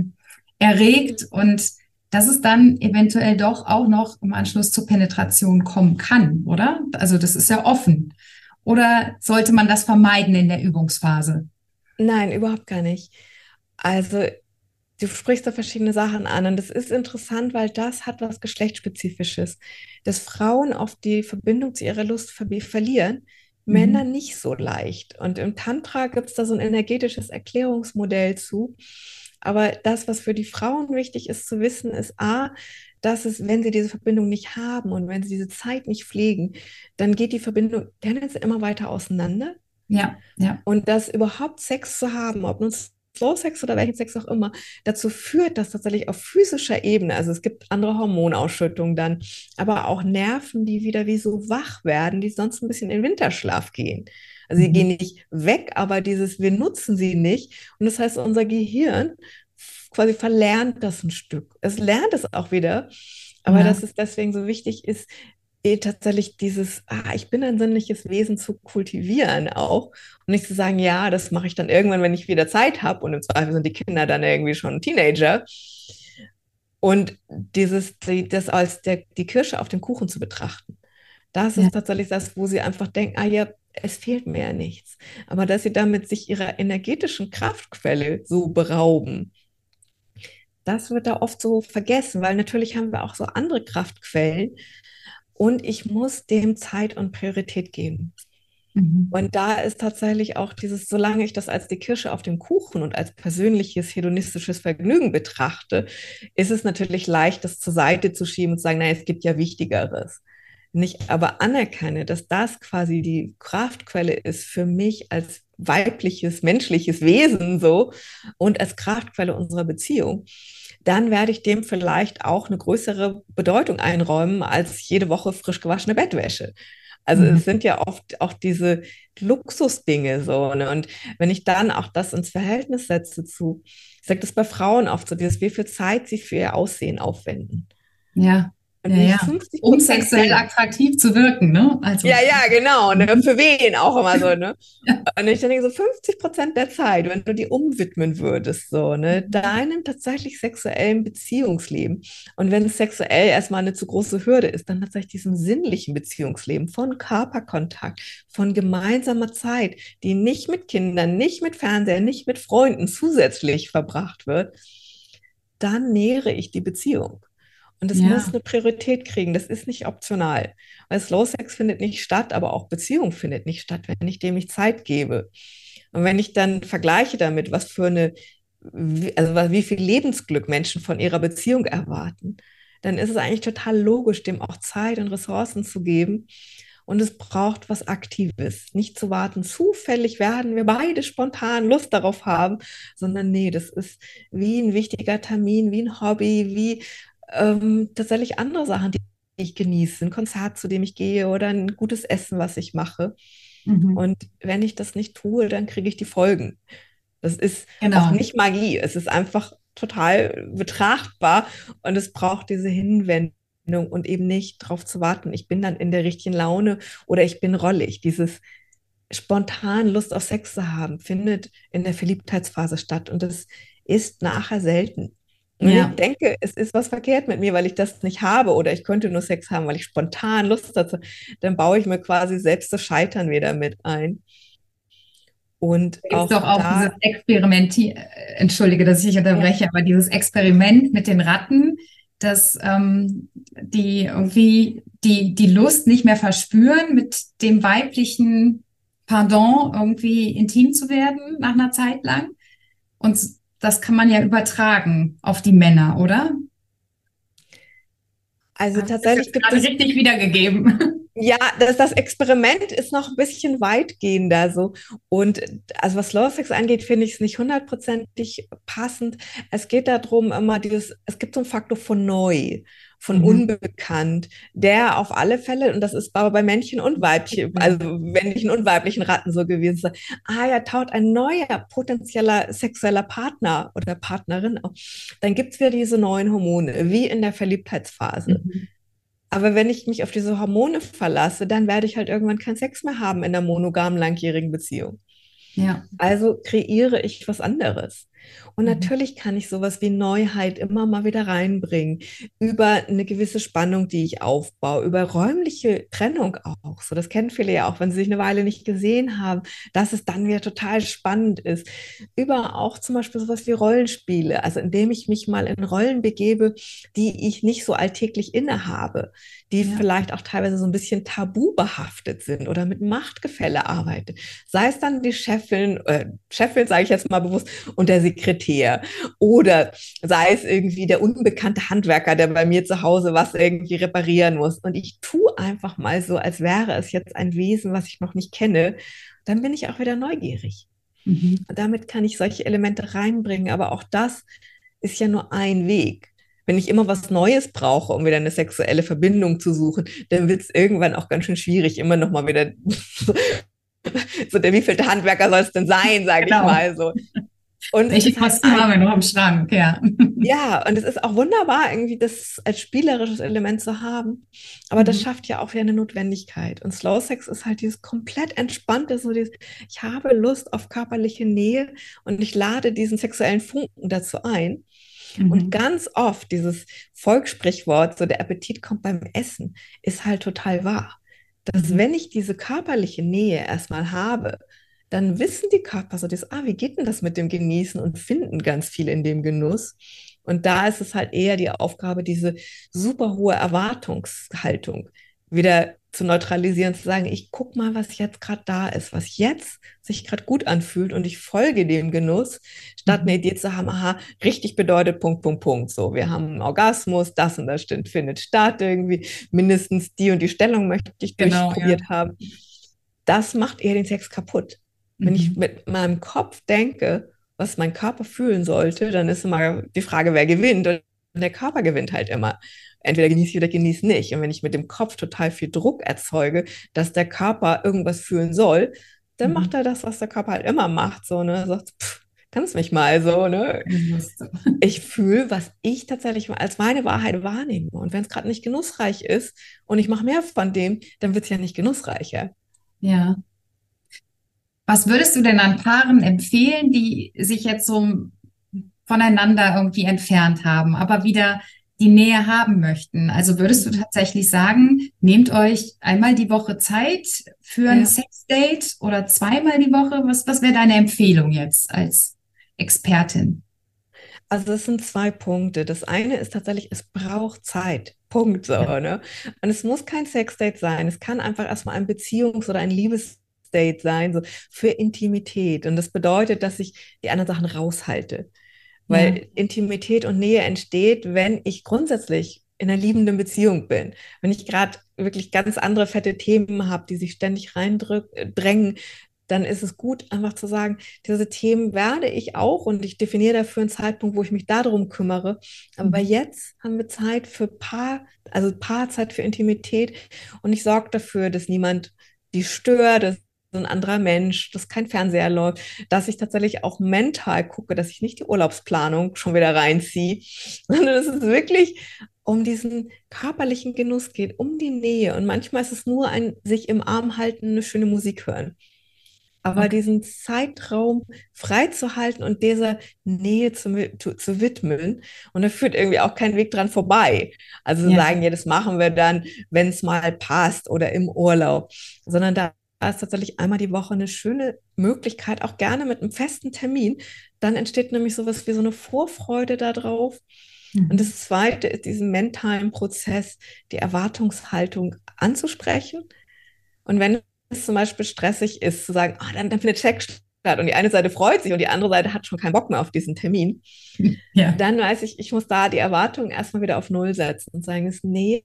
A: erregt und dass es dann eventuell doch auch noch im Anschluss zur Penetration kommen kann, oder? Also das ist ja offen. Oder sollte man das vermeiden in der Übungsphase?
B: Nein, überhaupt gar nicht. Also, du sprichst da verschiedene Sachen an und das ist interessant, weil das hat was Geschlechtsspezifisches, dass Frauen oft die Verbindung zu ihrer Lust verlieren, Männer
A: Mhm.
B: nicht so leicht. Und im Tantra gibt es da so ein energetisches Erklärungsmodell zu. Aber das, was für die Frauen wichtig ist zu wissen, ist A, dass es, wenn sie diese Verbindung nicht haben und wenn sie diese Zeit nicht pflegen, dann geht die Verbindung tendenziell immer weiter auseinander.
A: Ja, ja.
B: Und dass überhaupt Sex zu haben, ob nun Slow Sex oder welchen Sex auch immer, dazu führt, dass tatsächlich auf physischer Ebene, also es gibt andere Hormonausschüttungen dann, aber auch Nerven, die wieder wie so wach werden, die sonst ein bisschen in Winterschlaf gehen. Also sie
A: Mhm.
B: gehen nicht weg, aber dieses, wir nutzen sie nicht. Und das heißt, unser Gehirn quasi verlernt das ein Stück. Es lernt es auch wieder, aber
A: Ja.
B: dass es deswegen so wichtig ist, tatsächlich dieses, ich bin ein sinnliches Wesen zu kultivieren auch und nicht zu sagen, ja, das mache ich dann irgendwann, wenn ich wieder Zeit habe und im Zweifel sind die Kinder dann irgendwie schon Teenager und das als die Kirsche auf dem Kuchen zu betrachten. Das
A: Ja.
B: ist tatsächlich das, wo sie einfach denken, ja, es fehlt mir ja nichts. Aber dass sie damit sich ihrer energetischen Kraftquelle so berauben, das wird da oft so vergessen, weil natürlich haben wir auch so andere Kraftquellen und ich muss dem Zeit und Priorität geben.
A: Mhm.
B: Und da ist tatsächlich auch dieses, solange ich das als die Kirsche auf dem Kuchen und als persönliches hedonistisches Vergnügen betrachte, ist es natürlich leicht, das zur Seite zu schieben und zu sagen, nein, es gibt ja Wichtigeres. Wenn ich aber anerkenne, dass das quasi die Kraftquelle ist für mich als weibliches, menschliches Wesen so und als Kraftquelle unserer Beziehung, dann werde ich dem vielleicht auch eine größere Bedeutung einräumen als jede Woche frisch gewaschene Bettwäsche. Also
A: Mhm.
B: es sind ja oft auch diese Luxusdinge so, ne? Und wenn ich dann auch das ins Verhältnis setze zu, ich sage das bei Frauen oft so, dieses, wie viel Zeit sie für ihr Aussehen aufwenden.
A: Ja,
B: Und
A: ja,
B: nicht
A: ja.
B: fünfzig
A: Um
B: Prozent
A: sexuell
B: sehen.
A: attraktiv zu wirken, ne?
B: Ja,
A: Also.
B: ja, genau. Ne?
A: Mhm.
B: Für wen auch immer so, ne?
A: Ja.
B: Und ich denke, so 50% der Zeit, wenn du die umwidmen würdest, so, ne, deinem tatsächlich sexuellen Beziehungsleben. Und wenn es sexuell erstmal eine zu große Hürde ist, dann tatsächlich diesem sinnlichen Beziehungsleben von Körperkontakt, von gemeinsamer Zeit, die nicht mit Kindern, nicht mit Fernseher, nicht mit Freunden zusätzlich verbracht wird, dann nähere ich die Beziehung. Und es muss
A: Ja.
B: eine Priorität kriegen. Das ist nicht optional. Weil Slow Sex findet nicht statt, aber auch Beziehung findet nicht statt, wenn ich dem nicht Zeit gebe. Und wenn ich dann vergleiche damit, was für eine, also wie viel Lebensglück Menschen von ihrer Beziehung erwarten, dann ist es eigentlich total logisch, dem auch Zeit und Ressourcen zu geben. Und es braucht was Aktives. Nicht zu warten, zufällig werden wir beide spontan Lust darauf haben, sondern nee, das ist wie ein wichtiger Termin, wie ein Hobby, wie tatsächlich andere Sachen, die ich genieße, ein Konzert, zu dem ich gehe oder ein gutes Essen, was ich mache.
A: Mhm.
B: Und wenn ich das nicht tue, dann kriege ich die Folgen. Das ist auch
A: Genau.
B: nicht Magie, es ist einfach total betrachtbar und es braucht diese Hinwendung und eben nicht darauf zu warten, ich bin dann in der richtigen Laune oder ich bin rollig. Dieses spontan Lust auf Sex zu haben, findet in der Verliebtheitsphase statt und das ist nachher selten. Und wenn ich
A: Ja.
B: denke, es ist was verkehrt mit mir, weil ich das nicht habe oder ich könnte nur Sex haben, weil ich spontan Lust dazu, dann baue ich mir quasi selbst das Scheitern wieder mit ein. Und
A: Da gibt es
B: auch
A: doch auch dieses
B: da,
A: Entschuldige, dass ich dich
B: ja,
A: unterbreche, aber dieses Experiment mit den Ratten, dass die irgendwie die Lust nicht mehr verspüren, mit dem weiblichen Pardon irgendwie intim zu werden nach einer Zeit lang. Und das kann man ja übertragen auf die Männer, oder?
B: also
A: Habe ich das
B: tatsächlich
A: jetzt
B: gibt
A: gerade
B: es,
A: richtig wiedergegeben?
B: ja, das Experiment ist noch ein bisschen weitgehender so. Und also was Slow Sex angeht, finde ich es nicht hundertprozentig passend. Es geht darum, immer dieses, es gibt so einen Faktor von neu, von
A: Mhm.
B: unbekannt, der auf alle Fälle, und das ist aber bei Männchen und Weibchen, also männlichen und weiblichen Ratten so gewesen sein, ah ja, taucht ein neuer potenzieller sexueller Partner oder Partnerin auf, dann gibt es wieder diese neuen Hormone, wie in der Verliebtheitsphase.
A: Mhm.
B: Aber wenn ich mich auf diese Hormone verlasse, dann werde ich halt irgendwann keinen Sex mehr haben in einer monogamen, langjährigen Beziehung.
A: Ja.
B: Also kreiere ich was anderes. Und
A: Mhm.
B: natürlich kann ich sowas wie Neuheit immer mal wieder reinbringen, über eine gewisse Spannung, die ich aufbaue, über räumliche Trennung auch. So, das kennen viele ja auch, wenn sie sich eine Weile nicht gesehen haben, dass es dann wieder total spannend ist. Über auch zum Beispiel sowas wie Rollenspiele, also indem ich mich mal in Rollen begebe, die ich nicht so alltäglich innehabe, die
A: Ja.
B: vielleicht auch teilweise so ein bisschen tabu behaftet sind oder mit Machtgefälle arbeiten, sei es dann die Chefin sage ich jetzt mal bewusst, und der Sekretär. Oder sei es irgendwie der unbekannte Handwerker, der bei mir zu Hause was irgendwie reparieren muss. Und ich tue einfach mal so, als wäre es jetzt ein Wesen, was ich noch nicht kenne. Dann bin ich auch wieder neugierig.
A: Mhm.
B: Und damit kann ich solche Elemente reinbringen. Aber auch das ist ja nur ein Weg. Wenn ich immer was Neues brauche, um wieder eine sexuelle Verbindung zu suchen, dann wird es irgendwann auch ganz schön schwierig, immer noch mal wieder so der wievielte Handwerker soll es denn sein, sage ich
A: Genau.
B: mal so. Und es
A: Welche
B: ist halt
A: Kostüme haben wir noch im Schrank? Ja.
B: ja, und es ist auch wunderbar, irgendwie das als spielerisches Element zu haben. Aber das
A: Mhm.
B: schafft ja auch wieder eine Notwendigkeit. Und Slow Sex ist halt dieses komplett entspannte, so dieses, ich habe Lust auf körperliche Nähe und ich lade diesen sexuellen Funken dazu ein. Und
A: Mhm.
B: ganz oft dieses Volkssprichwort, so der Appetit kommt beim Essen, ist halt total wahr. Dass
A: Mhm.
B: wenn ich diese körperliche Nähe erstmal habe, dann wissen die Körper so, das, wie geht denn das mit dem Genießen und finden ganz viel in dem Genuss. Und da ist es halt eher die Aufgabe, diese super hohe Erwartungshaltung wieder zu neutralisieren, zu sagen, ich guck mal, was jetzt gerade da ist, was jetzt sich gerade gut anfühlt und ich folge dem Genuss, statt eine
A: Mhm.
B: Idee zu haben, aha, richtig bedeutet Punkt, Punkt, Punkt. So, wir haben einen Orgasmus, das und das findet statt irgendwie, mindestens die und die Stellung möchte ich
A: Genau, ja.
B: durchprobiert haben. Das macht eher den Sex kaputt. Wenn ich
A: Mhm.
B: mit meinem Kopf denke, was mein Körper fühlen sollte, dann ist immer die Frage, wer gewinnt. Und der Körper gewinnt halt immer. Entweder genieße ich oder genieße nicht. Und wenn ich mit dem Kopf total viel Druck erzeuge, dass der Körper irgendwas fühlen soll, dann macht
A: Mhm.
B: er das, was der Körper halt immer macht. So, ne? Er sagt, pff, kannst mich mal so, ne?
A: Keine Lust.
B: Ich fühle, was ich tatsächlich als meine Wahrheit wahrnehme. Und wenn es gerade nicht genussreich ist und ich mache mehr von dem, dann wird es ja nicht genussreicher.
A: Ja. Was würdest du denn an Paaren empfehlen, die sich jetzt so voneinander irgendwie entfernt haben, aber wieder die Nähe haben möchten? Also würdest du tatsächlich sagen, nehmt euch einmal die Woche Zeit für ein
B: Ja.
A: Sexdate oder zweimal die Woche? Was wäre deine Empfehlung jetzt als Expertin?
B: Also es sind zwei Punkte. Das eine ist tatsächlich, es braucht Zeit. Punkt so,
A: Ja.
B: ne? Und es muss kein Sexdate sein. Es kann einfach erstmal ein Beziehungs- oder ein Liebesdate sein, so für Intimität. Und das bedeutet, dass ich die anderen Sachen raushalte.
A: Ja.
B: Weil Intimität und Nähe entsteht, wenn ich grundsätzlich in einer liebenden Beziehung bin. Wenn ich gerade wirklich ganz andere fette Themen habe, die sich ständig reindrängen, dann ist es gut, einfach zu sagen, diese Themen werde ich auch und ich definiere dafür einen Zeitpunkt, wo ich mich darum kümmere. Aber
A: Mhm.
B: jetzt haben wir Zeit für also Paarzeit für Intimität und ich sorge dafür, dass niemand die stört, dass ein anderer Mensch, dass kein Fernseher läuft, dass ich tatsächlich auch mental gucke, dass ich nicht die Urlaubsplanung schon wieder reinziehe, sondern dass es wirklich um diesen körperlichen Genuss geht, um die Nähe. Und manchmal ist es nur ein sich im Arm halten, eine schöne Musik hören. Aber
A: Okay.
B: diesen Zeitraum freizuhalten und dieser Nähe zu widmen, und da führt irgendwie auch kein Weg dran vorbei. Also zu
A: Ja.
B: sagen, ja, das machen wir dann, wenn es mal passt oder im Urlaub, sondern da ist tatsächlich einmal die Woche eine schöne Möglichkeit, auch gerne mit einem festen Termin. Dann entsteht nämlich sowas wie so eine Vorfreude darauf. Und
A: Mhm.
B: das Zweite ist diesen mentalen Prozess, die Erwartungshaltung anzusprechen. Und wenn es zum Beispiel stressig ist, zu sagen, ah, dann findet Check statt und die eine Seite freut sich und die andere Seite hat schon keinen Bock mehr auf diesen Termin,
A: Ja.
B: dann weiß ich, ich muss da die Erwartungen erstmal wieder auf Null setzen und sagen, ist Nähe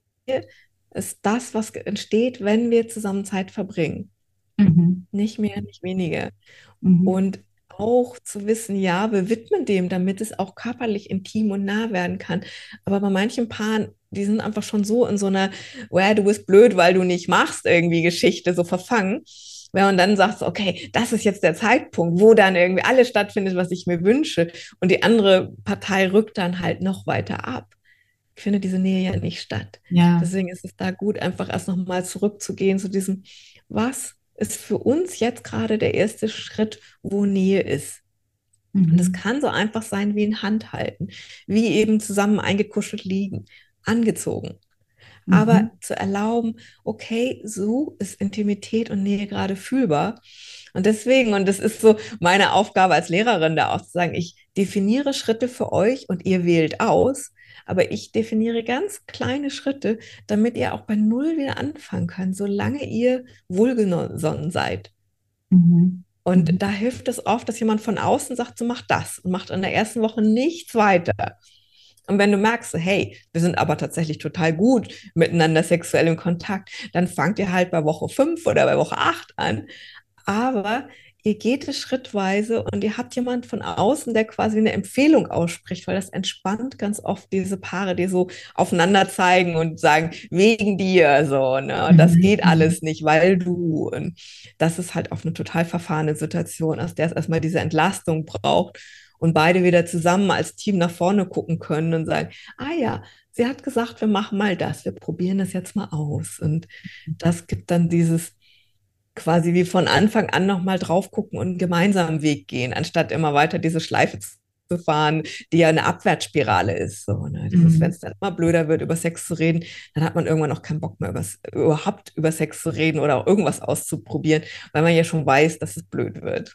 B: ist das, was entsteht, wenn wir zusammen Zeit verbringen.
A: Mhm.
B: Nicht mehr, nicht weniger.
A: Mhm.
B: Und auch zu wissen, ja, wir widmen dem, damit es auch körperlich intim und nah werden kann. Aber bei manchen Paaren, die sind einfach schon so in so einer, du bist blöd, weil du nicht machst, irgendwie Geschichte so verfangen. Ja, und dann sagst du, okay, das ist jetzt der Zeitpunkt, wo dann irgendwie alles stattfindet, was ich mir wünsche. Und die andere Partei rückt dann halt noch weiter ab. Findet diese Nähe ja nicht statt.
A: Ja.
B: Deswegen ist es da gut, einfach erst nochmal zurückzugehen zu diesem, was ist für uns jetzt gerade der erste Schritt, wo Nähe ist. Und es
A: Mhm.
B: kann so einfach sein wie ein Handhalten, wie eben zusammen eingekuschelt liegen, angezogen.
A: Mhm.
B: Aber zu erlauben, okay, so ist Intimität und Nähe gerade fühlbar. Und deswegen, und das ist so meine Aufgabe als Lehrerin da auch zu sagen, ich definiere Schritte für euch und ihr wählt aus, aber ich definiere ganz kleine Schritte, damit ihr auch bei Null wieder anfangen könnt, solange ihr wohlgesonnen seid.
A: Mhm.
B: Und
A: Mhm.
B: da hilft es oft, dass jemand von außen sagt, so mach das und macht in der ersten Woche nichts weiter. Und wenn du merkst, so, hey, wir sind aber tatsächlich total gut miteinander sexuell im Kontakt, dann fangt ihr halt bei Woche 5 oder bei Woche 8 an. Aber ihr geht es schrittweise und ihr habt jemand von außen, der quasi eine Empfehlung ausspricht, weil das entspannt ganz oft diese Paare, die so aufeinander zeigen und sagen, wegen dir, so, ne, und das
A: Mhm.
B: geht
A: Mhm.
B: alles nicht, weil du. Und das ist halt auf eine total verfahrene Situation, aus der es erstmal diese Entlastung braucht und beide wieder zusammen als Team nach vorne gucken können und sagen, ah ja, sie hat gesagt, wir machen mal das, wir probieren das jetzt mal aus. Und das gibt dann dieses quasi wie von Anfang an nochmal drauf gucken und einen gemeinsamen Weg gehen, anstatt immer weiter diese Schleife zu fahren, die ja eine Abwärtsspirale ist. So, ne? Dieses, wenn
A: Mhm.
B: es dann immer blöder wird, über Sex zu reden, dann hat man irgendwann auch keinen Bock mehr, überhaupt über Sex zu reden oder auch irgendwas auszuprobieren, weil man ja schon weiß, dass es blöd wird.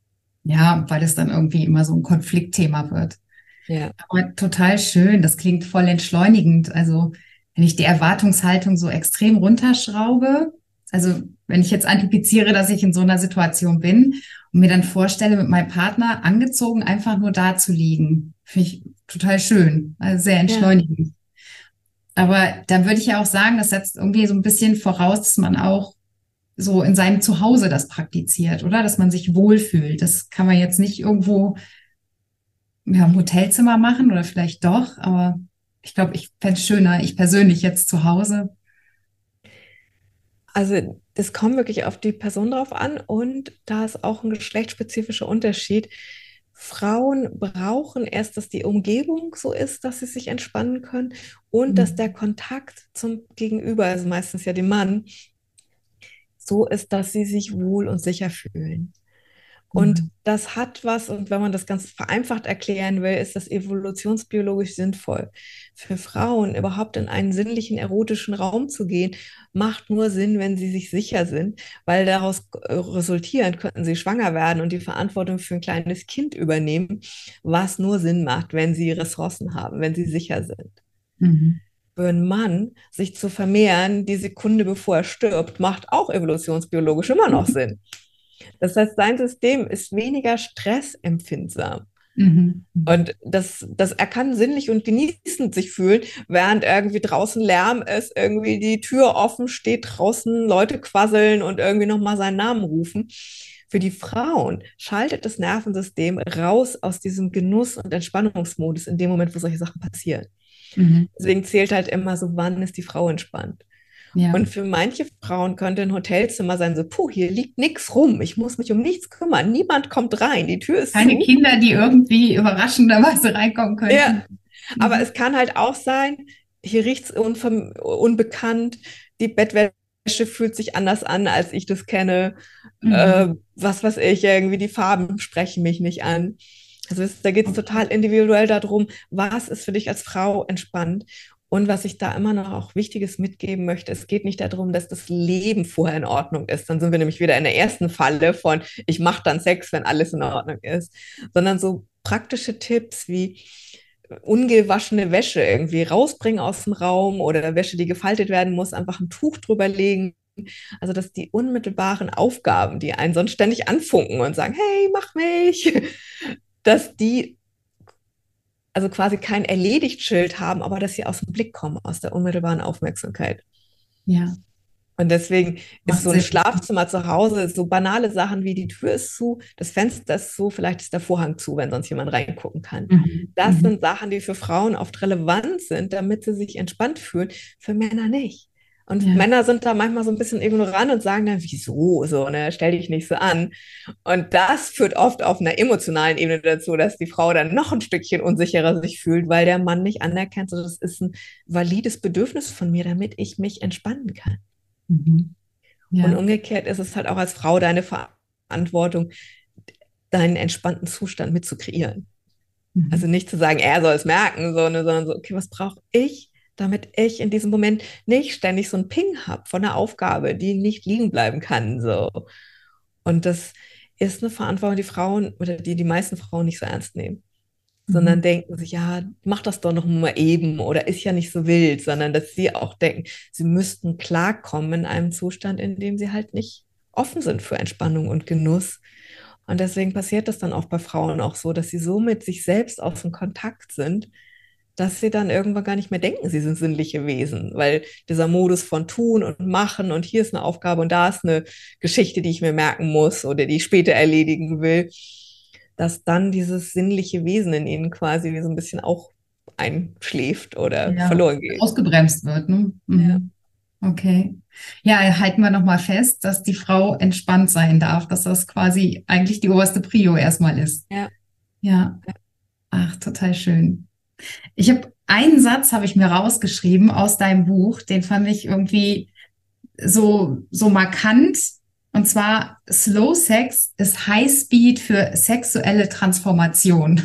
A: Ja, weil es dann irgendwie immer so ein Konfliktthema wird.
B: Ja,
A: Aber total schön, das klingt voll entschleunigend. Also wenn ich die Erwartungshaltung so extrem runterschraube, also wenn ich jetzt antiziere, dass ich in so einer Situation bin und mir dann vorstelle, mit meinem Partner angezogen einfach nur da zu liegen, finde ich total schön, also sehr
B: ja,
A: entschleunigend. Aber dann würde ich ja auch sagen, das setzt irgendwie so ein bisschen voraus, dass man auch so in seinem Zuhause das praktiziert, oder? Dass man sich wohlfühlt. Das kann man jetzt nicht irgendwo ja, im Hotelzimmer machen oder vielleicht doch, aber ich glaube, ich fände es schöner, ich persönlich jetzt zu Hause.
B: Also das kommt wirklich auf die Person drauf an und da ist auch ein geschlechtsspezifischer Unterschied. Frauen brauchen erst, dass die Umgebung so ist, dass sie sich entspannen können und dass der
A: Mhm.
B: Kontakt zum Gegenüber, also meistens ja dem Mann, so ist, dass sie sich wohl und sicher fühlen. Und
A: Mhm.
B: das hat was, und wenn man das ganz vereinfacht erklären will, ist das evolutionsbiologisch sinnvoll. Für Frauen überhaupt in einen sinnlichen, erotischen Raum zu gehen, macht nur Sinn, wenn sie sich sicher sind, weil daraus resultierend könnten sie schwanger werden und die Verantwortung für ein kleines Kind übernehmen, was nur Sinn macht, wenn sie Ressourcen haben, wenn sie sicher sind.
A: Mhm.
B: Für einen Mann, sich zu vermehren, die Sekunde bevor er stirbt, macht auch evolutionsbiologisch immer noch Sinn. Das heißt, sein System ist weniger stressempfindsam.
A: Mhm. Mhm.
B: Und er kann sinnlich und genießend sich fühlen, während irgendwie draußen Lärm ist, irgendwie die Tür offen steht, draußen Leute quasseln und irgendwie nochmal seinen Namen rufen. Für die Frauen schaltet das Nervensystem raus aus diesem Genuss- und Entspannungsmodus in dem Moment, wo solche Sachen passieren.
A: Mhm.
B: Deswegen zählt halt immer so, wann ist die Frau entspannt.
A: Ja.
B: Und für manche Frauen könnte ein Hotelzimmer sein, so, puh, hier liegt nichts rum, ich muss mich um nichts kümmern, niemand kommt rein, die Tür ist
A: Keine
B: zu.
A: Kinder, die irgendwie überraschenderweise reinkommen
B: Ja,
A: könnten.
B: aber
A: Mhm.
B: es kann halt auch sein, hier riecht es unbekannt, die Bettwäsche fühlt sich anders an, als ich das kenne.
A: Mhm.
B: Was weiß ich, irgendwie die Farben sprechen mich nicht an. Also da geht es
A: Okay.
B: total individuell darum, was ist für dich als Frau entspannt. Und was ich da immer noch auch Wichtiges mitgeben möchte, es geht nicht darum, dass das Leben vorher in Ordnung ist. Dann sind wir nämlich wieder in der ersten Falle von, ich mache dann Sex, wenn alles in Ordnung ist, sondern so praktische Tipps wie ungewaschene Wäsche irgendwie rausbringen aus dem Raum oder Wäsche, die gefaltet werden muss, einfach ein Tuch drüber legen. Also, dass die unmittelbaren Aufgaben, die einen sonst ständig anfunken und sagen, hey, mach mich, dass die also quasi kein Erledigt-Schild haben, aber dass sie aus dem Blick kommen, aus der unmittelbaren Aufmerksamkeit.
A: Ja,
B: Und deswegen ist
A: macht
B: so ein
A: Sinn.
B: Schlafzimmer zu Hause, so banale Sachen wie die Tür ist zu, das Fenster ist zu, vielleicht ist der Vorhang zu, wenn sonst jemand reingucken kann.
A: Mhm.
B: Das
A: Mhm.
B: sind Sachen, die für Frauen oft relevant sind, damit sie sich entspannt fühlen, für Männer nicht. Und
A: Ja.
B: Männer sind da manchmal so ein bisschen ignorant und sagen dann, wieso, so, ne, stell dich nicht so an. Und das führt oft auf einer emotionalen Ebene dazu, dass die Frau dann noch ein Stückchen unsicherer sich fühlt, weil der Mann nicht anerkennt, so, das ist ein valides Bedürfnis von mir, damit ich mich entspannen kann.
A: Mhm.
B: Und
A: Ja.
B: umgekehrt ist es halt auch als Frau deine Verantwortung, deinen entspannten Zustand mit zu kreieren. Also
A: Mhm.
B: nicht zu sagen, er soll es merken, sondern so, okay, was brauche ich, damit ich in diesem Moment nicht ständig so ein Ping habe von einer Aufgabe, die nicht liegen bleiben kann. So. Und das ist eine Verantwortung, die Frauen oder die meisten Frauen nicht so ernst nehmen, sondern
A: Mhm.
B: denken sich, ja, mach das doch noch mal eben oder ist ja nicht so wild, sondern dass sie auch denken, sie müssten klarkommen in einem Zustand, in dem sie halt nicht offen sind für Entspannung und Genuss. Und deswegen passiert das dann auch bei Frauen auch so, dass sie so mit sich selbst aus dem Kontakt sind, dass sie dann irgendwann gar nicht mehr denken, sie sind sinnliche Wesen, weil dieser Modus von tun und machen und hier ist eine Aufgabe und da ist eine Geschichte, die ich mir merken muss oder die ich später erledigen will, dass dann dieses sinnliche Wesen in ihnen quasi wie so ein bisschen auch einschläft oder
A: Ja,
B: verloren geht.
A: ausgebremst wird, ne?
B: Ja,
A: Mhm. Okay. Ja, halten wir nochmal fest, dass die Frau entspannt sein darf, dass das quasi eigentlich die oberste Prio erstmal ist.
B: ja.
A: Ja, ach, total schön. Ich habe einen Satz, habe ich mir rausgeschrieben aus deinem Buch, den fand ich irgendwie so markant. Und zwar, Slow Sex ist High Speed für sexuelle Transformation.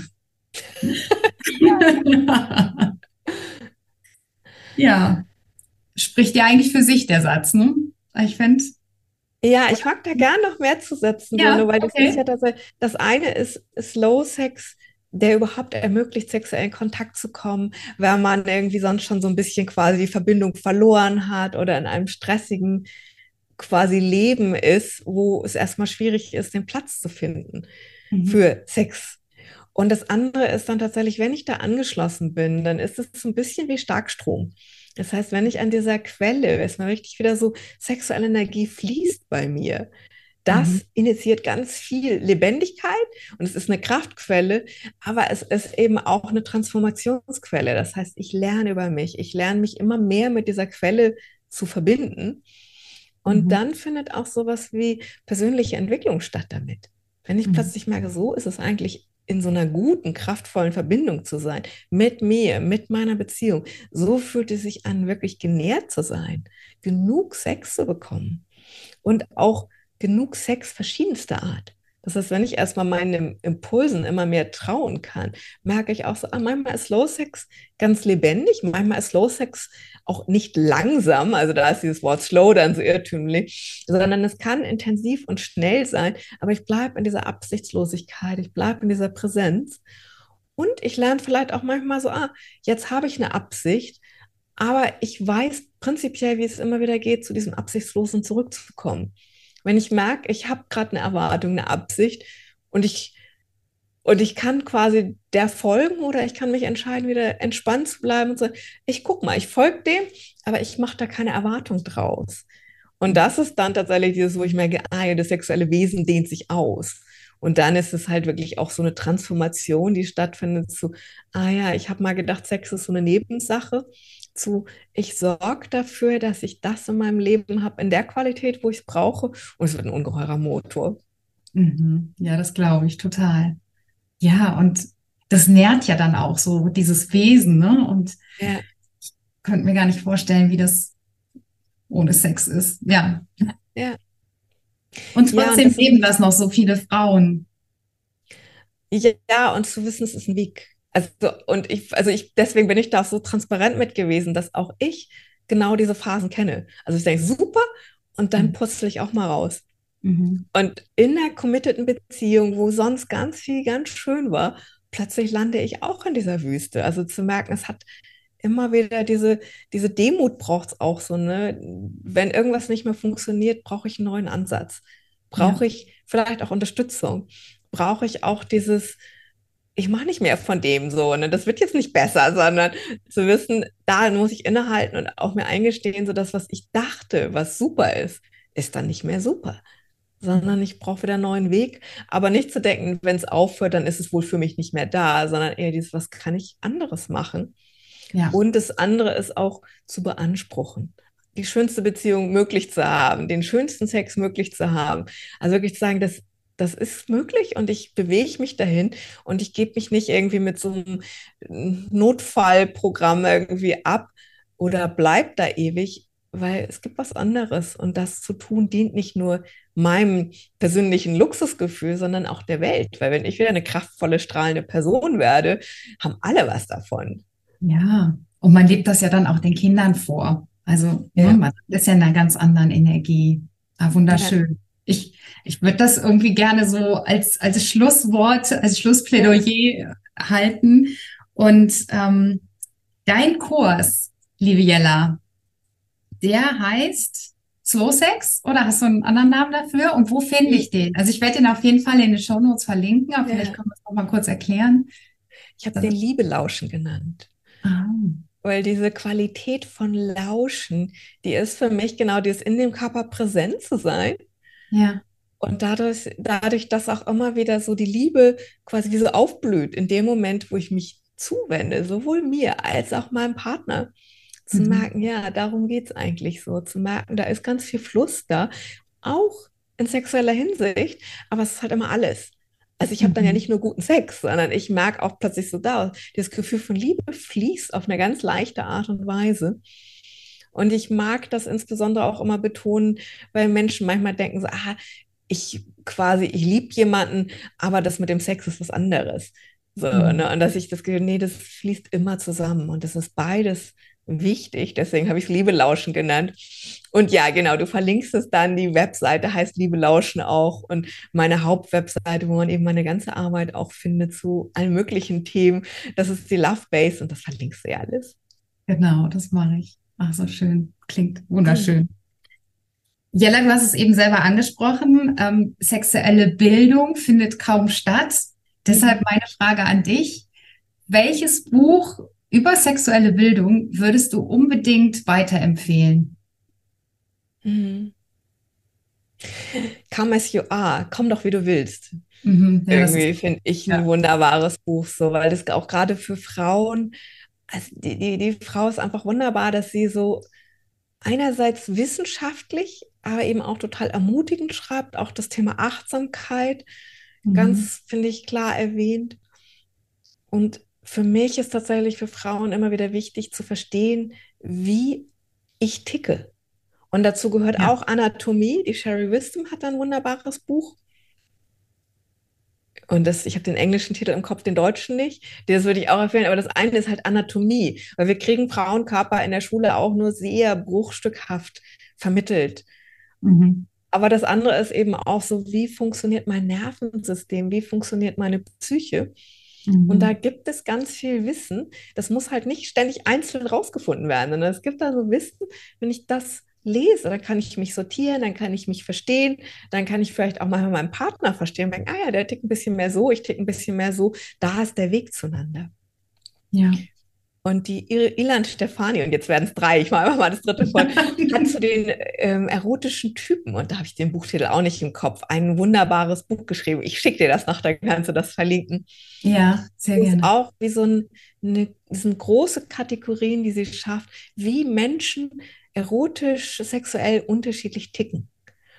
A: Ja, spricht ja eigentlich für sich, der Satz, ne? Ich finde,
B: Ja, ich mag da gern noch mehr zu setzen, so,
A: ja,
B: ne, weil das ist
A: okay.
B: ja das eine ist Slow Sex, der überhaupt ermöglicht, sexuellen Kontakt zu kommen, wenn man irgendwie sonst schon so ein bisschen quasi die Verbindung verloren hat oder in einem stressigen quasi Leben ist, wo es erstmal schwierig ist, den Platz zu finden
A: Mhm.
B: für Sex. Und das andere ist dann tatsächlich, wenn ich da angeschlossen bin, dann ist es so ein bisschen wie Starkstrom. Das heißt, wenn ich an dieser Quelle, erstmal richtig wieder so sexuelle Energie fließt bei mir,
A: Mhm.
B: das initiiert ganz viel Lebendigkeit und es ist eine Kraftquelle, aber es ist eben auch eine Transformationsquelle. Das heißt, ich lerne über mich, ich lerne mich immer mehr mit dieser Quelle zu verbinden und
A: Mhm.
B: dann findet auch sowas wie persönliche Entwicklung statt damit. Wenn ich
A: Mhm.
B: plötzlich merke, so ist es eigentlich in so einer guten, kraftvollen Verbindung zu sein, mit mir, mit meiner Beziehung. So fühlt es sich an, wirklich genährt zu sein, genug Sex zu bekommen und auch genug Sex verschiedenster Art. Das heißt, wenn ich erstmal meinen Impulsen immer mehr trauen kann, merke ich auch so, manchmal ist Slow Sex ganz lebendig, manchmal ist Slow Sex auch nicht langsam, also da ist dieses Wort slow dann so irrtümlich, sondern es kann intensiv und schnell sein, aber ich bleibe in dieser Absichtslosigkeit, ich bleibe in dieser Präsenz und ich lerne vielleicht auch manchmal so, jetzt habe ich eine Absicht, aber ich weiß prinzipiell, wie es immer wieder geht, zu diesem Absichtslosen zurückzukommen. Wenn ich merke, ich habe gerade eine Erwartung, eine Absicht und ich kann quasi der folgen oder ich kann mich entscheiden, wieder entspannt zu bleiben und sagen, ich guck mal, ich folge dem, aber ich mache da keine Erwartung draus. Und das ist dann tatsächlich dieses, wo ich merke, ja, das sexuelle Wesen dehnt sich aus. Und dann ist es halt wirklich auch so eine Transformation, die stattfindet zu, ja, ich habe mal gedacht, Sex ist so eine Nebensache, zu, ich sorge dafür, dass ich das in meinem Leben habe, in der Qualität, wo ich es brauche. Und es wird ein ungeheurer Motor.
A: Mhm. Ja, das glaube ich total. Ja, und das nährt ja dann auch so dieses Wesen, ne? Und
B: Ja,
A: könnte mir gar nicht vorstellen, wie das ohne Sex ist. Ja.
B: ja.
A: Und
B: Ja, und
A: trotzdem
B: das ist
A: leben das noch so viele Frauen.
B: Ja, und zu wissen, es ist ein Weg. Deswegen bin ich da so transparent mit gewesen, dass auch ich genau diese Phasen kenne. Also ich denke, super, und dann
A: Mhm.
B: putzle ich auch mal raus.
A: Mhm.
B: Und in einer committeden Beziehung, wo sonst ganz viel ganz schön war, plötzlich lande ich auch in dieser Wüste. Also zu merken, es hat immer wieder diese Demut braucht es auch so, ne? Wenn irgendwas nicht mehr funktioniert, brauche ich einen neuen Ansatz.
A: Ja.
B: Brauche ich vielleicht auch Unterstützung? Brauche ich auch dieses, ich mache nicht mehr von dem so, ne? Das wird jetzt nicht besser, sondern zu wissen, da muss ich innehalten und auch mir eingestehen, so das, was ich dachte, was super ist, ist dann nicht mehr super, sondern ich brauche wieder einen neuen Weg. Aber nicht zu denken, wenn es aufhört, dann ist es wohl für mich nicht mehr da, sondern eher dieses, was kann ich anderes machen?
A: Ja.
B: Und das andere ist auch zu beanspruchen. Die schönste Beziehung möglich zu haben, den schönsten Sex möglich zu haben. Also wirklich zu sagen, das ist möglich und ich bewege mich dahin und ich gebe mich nicht irgendwie mit so einem Notfallprogramm irgendwie ab oder bleib da ewig, weil es gibt was anderes und das zu tun dient nicht nur meinem persönlichen Luxusgefühl, sondern auch der Welt, weil wenn ich wieder eine kraftvolle, strahlende Person werde, haben alle was davon.
A: Ja. Und man lebt das ja dann auch den Kindern vor. Also, ne,
B: Ja,
A: man ist ja in einer ganz anderen Energie. Ah,
B: ja,
A: wunderschön. Ich würde das irgendwie gerne so als Schlusswort, als
B: ja.
A: Schlussplädoyer halten. Und dein Kurs, liebe Jella, der heißt Slow Sex oder hast du einen anderen Namen dafür? Und wo finde ich den? Also ich werde den auf jeden Fall in den Shownotes verlinken, aber vielleicht
B: Ja.
A: können wir es noch mal kurz erklären.
B: Ich habe
A: Das,
B: den Liebe-Lauschen genannt,
A: ah,
B: weil diese Qualität von Lauschen, die ist für mich genau dieses in dem Körper präsent zu sein
A: ja.
B: und dadurch, dass auch immer wieder so die Liebe quasi wie so aufblüht in dem Moment, wo ich mich zuwende, sowohl mir als auch meinem Partner, zu
A: Mhm.
B: merken, ja, darum geht es eigentlich so, zu merken, da ist ganz viel Fluss da, auch in sexueller Hinsicht, aber es ist halt immer alles. Also ich habe dann ja
A: Mhm.
B: nicht nur guten Sex, sondern ich merke auch plötzlich so da, das Gefühl von Liebe fließt auf eine ganz leichte Art und Weise. Und ich mag das insbesondere auch immer betonen, weil Menschen manchmal denken so, ich liebe jemanden, aber das mit dem Sex ist was anderes. So,
A: Mhm.
B: ne? Und dass ich das Gefühl, nee, das fließt immer zusammen und das ist beides wichtig. Deswegen habe ich es Liebe lauschen genannt. Und ja, genau, du verlinkst es dann. Die Webseite heißt Liebe lauschen auch und meine Hauptwebseite, wo man eben meine ganze Arbeit auch findet zu allen möglichen Themen. Das ist die Love Base und das verlinkst du ja alles.
A: Genau, das mache ich. Ach, so schön. Klingt wunderschön. Jella, du hast es eben selber angesprochen. Sexuelle Bildung findet kaum statt. Deshalb
B: Mhm.
A: meine Frage an dich. Welches Buch über sexuelle Bildung würdest du unbedingt weiterempfehlen?
B: Mhm. Come as you are, komm doch wie du willst.
A: Mhm, ja, das ist,
B: Irgendwie finde ich ein
A: ja.
B: wunderbares Buch so, weil das auch gerade für Frauen, also die Frau ist einfach wunderbar, dass sie so einerseits wissenschaftlich, aber eben auch total ermutigend schreibt, auch das Thema Achtsamkeit
A: Mhm.
B: ganz, finde ich, klar erwähnt. Und für mich ist tatsächlich für Frauen immer wieder wichtig zu verstehen, wie ich ticke. Und dazu gehört
A: Ja.
B: auch Anatomie. Die Sherry Wisdom hat ein wunderbares Buch. Und das, ich habe den englischen Titel im Kopf, den deutschen nicht. Das würde ich auch empfehlen. Aber das eine ist halt Anatomie, weil wir kriegen Frauenkörper in der Schule auch nur sehr bruchstückhaft vermittelt.
A: Mhm.
B: Aber das andere ist eben auch so, wie funktioniert mein Nervensystem, wie funktioniert meine Psyche. Und da
A: Mhm.
B: gibt es ganz viel Wissen. Das muss halt nicht ständig einzeln rausgefunden werden, sondern es gibt da so Wissen, wenn ich das lese, dann kann ich mich sortieren, dann kann ich mich verstehen, dann kann ich vielleicht auch mal meinen Partner verstehen und denken, ah ja, der tickt ein bisschen mehr so, ich tick ein bisschen mehr so. Da ist der Weg zueinander.
A: Ja.
B: Und die Ilan Stefani, und jetzt werden es drei, ich mache einfach mal das dritte von, hat zu den erotischen Typen, und da habe ich den Buchtitel auch nicht im Kopf, ein wunderbares Buch geschrieben. Ich schicke dir das noch, dann kannst du das verlinken.
A: Ja, sehr
B: Das ist
A: gerne.
B: auch wie so das sind große Kategorien, die sie schafft, wie Menschen erotisch, sexuell unterschiedlich ticken.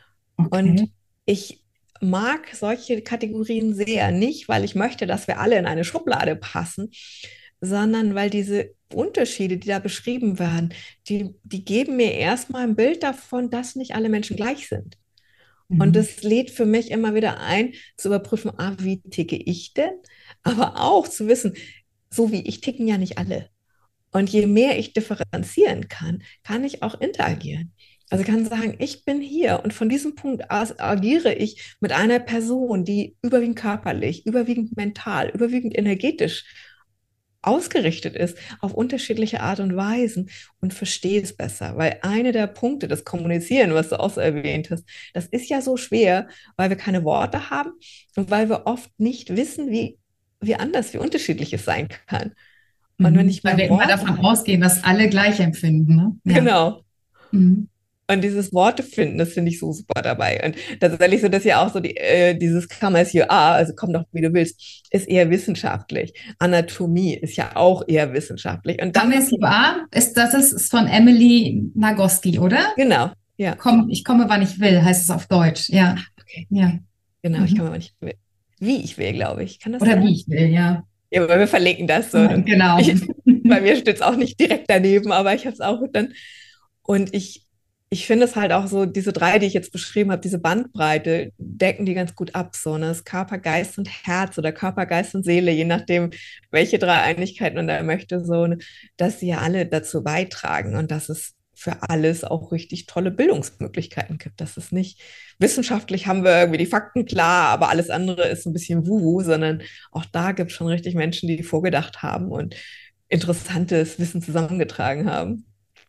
B: Und
A: Okay.
B: ich mag solche Kategorien sehr, nicht, weil ich möchte, dass wir alle in eine Schublade passen, sondern weil diese Unterschiede, die da beschrieben werden, die geben mir erstmal ein Bild davon, dass nicht alle Menschen gleich sind. Und
A: Mhm.
B: das lädt für mich immer wieder ein, zu überprüfen, ah, wie ticke ich denn? Aber auch zu wissen, so wie ich ticken ja nicht alle. Und je mehr ich differenzieren kann, kann ich auch interagieren. Also ich kann sagen, ich bin hier und von diesem Punkt aus agiere ich mit einer Person, die überwiegend körperlich, überwiegend mental, überwiegend energetisch ausgerichtet ist auf unterschiedliche Art und Weisen und verstehe es besser. Weil eine der Punkte, das Kommunizieren, was du auch so erwähnt hast, das ist ja so schwer, weil wir keine Worte haben und weil wir oft nicht wissen, wie anders, wie unterschiedlich es sein kann. Und wenn
A: Mhm.
B: ich
A: Weil
B: mehr
A: wir immer
B: Worte
A: davon
B: habe,
A: ausgehen, dass alle gleich empfinden, ne? Ja.
B: genau.
A: Mhm.
B: Und dieses Worte finden, das finde ich so super dabei. Und tatsächlich so, dass ja auch so dieses Come as you are, also komm doch, wie du willst, ist eher wissenschaftlich. Anatomie ist ja auch eher wissenschaftlich. Und dann noch,
A: HMSUA ist von Emily Nagoski, oder?
B: genau, ja,
A: Ich komme, wann ich will, heißt es auf Deutsch. Ja.
B: okay,
A: Ja.
B: genau, ich kann
A: Mhm.
B: mal nicht, wie ich will, glaube ich. Kann das
A: Oder wie
B: sein?
A: ich will, ja.
B: Ja, aber wir verlinken das so. Und
A: Genau.
B: bei mir steht es auch nicht direkt daneben, aber ich habe es auch dann. Und ich finde es halt auch so, diese drei, die ich jetzt beschrieben habe, diese Bandbreite, decken die ganz gut ab. So, ne? Das Körper, Geist und Herz oder Körper, Geist und Seele, je nachdem, welche drei Einigkeiten man da möchte, so, ne? Dass sie ja alle dazu beitragen und dass es für alles auch richtig tolle Bildungsmöglichkeiten gibt. Dass es nicht wissenschaftlich haben wir irgendwie die Fakten klar, aber alles andere ist ein bisschen Wuhu, sondern auch da gibt es schon richtig Menschen, die vorgedacht haben und interessantes Wissen zusammengetragen haben.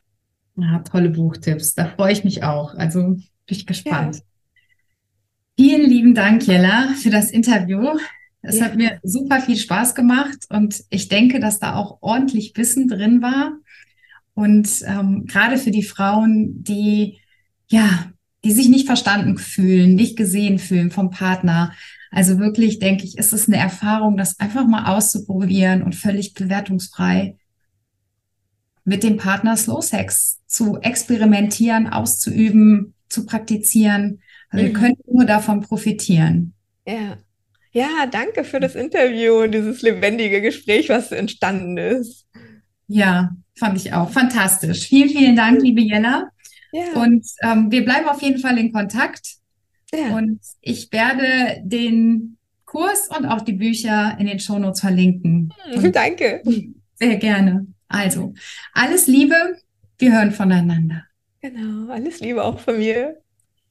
A: Ja, tolle Buchtipps. Da freue ich mich auch. Also bin ich
B: Ja,
A: gespannt. Vielen lieben Dank, Jella, für das Interview. Es hat mir
B: ja.
A: super viel Spaß gemacht und ich denke, dass da auch ordentlich Wissen drin war. Und gerade für die Frauen, ja, die sich nicht verstanden fühlen, nicht gesehen fühlen vom Partner. Also wirklich, denke ich, ist es eine Erfahrung, das einfach mal auszuprobieren und völlig bewertungsfrei mit dem Partner Slow Sex zu experimentieren, auszuüben, zu praktizieren. Also wir
B: Mhm.
A: können nur davon profitieren.
B: Ja. Ja, danke für das Interview und dieses lebendige Gespräch, was entstanden ist.
A: Ja, fand ich auch fantastisch. Vielen, vielen Dank, liebe Jella.
B: Ja,
A: Und wir bleiben auf jeden Fall in Kontakt.
B: ja.
A: Und ich werde den Kurs und auch die Bücher in den Shownotes verlinken. Und
B: Danke.
A: sehr gerne. Also, alles Liebe. Wir hören voneinander.
B: Genau, alles Liebe auch von mir.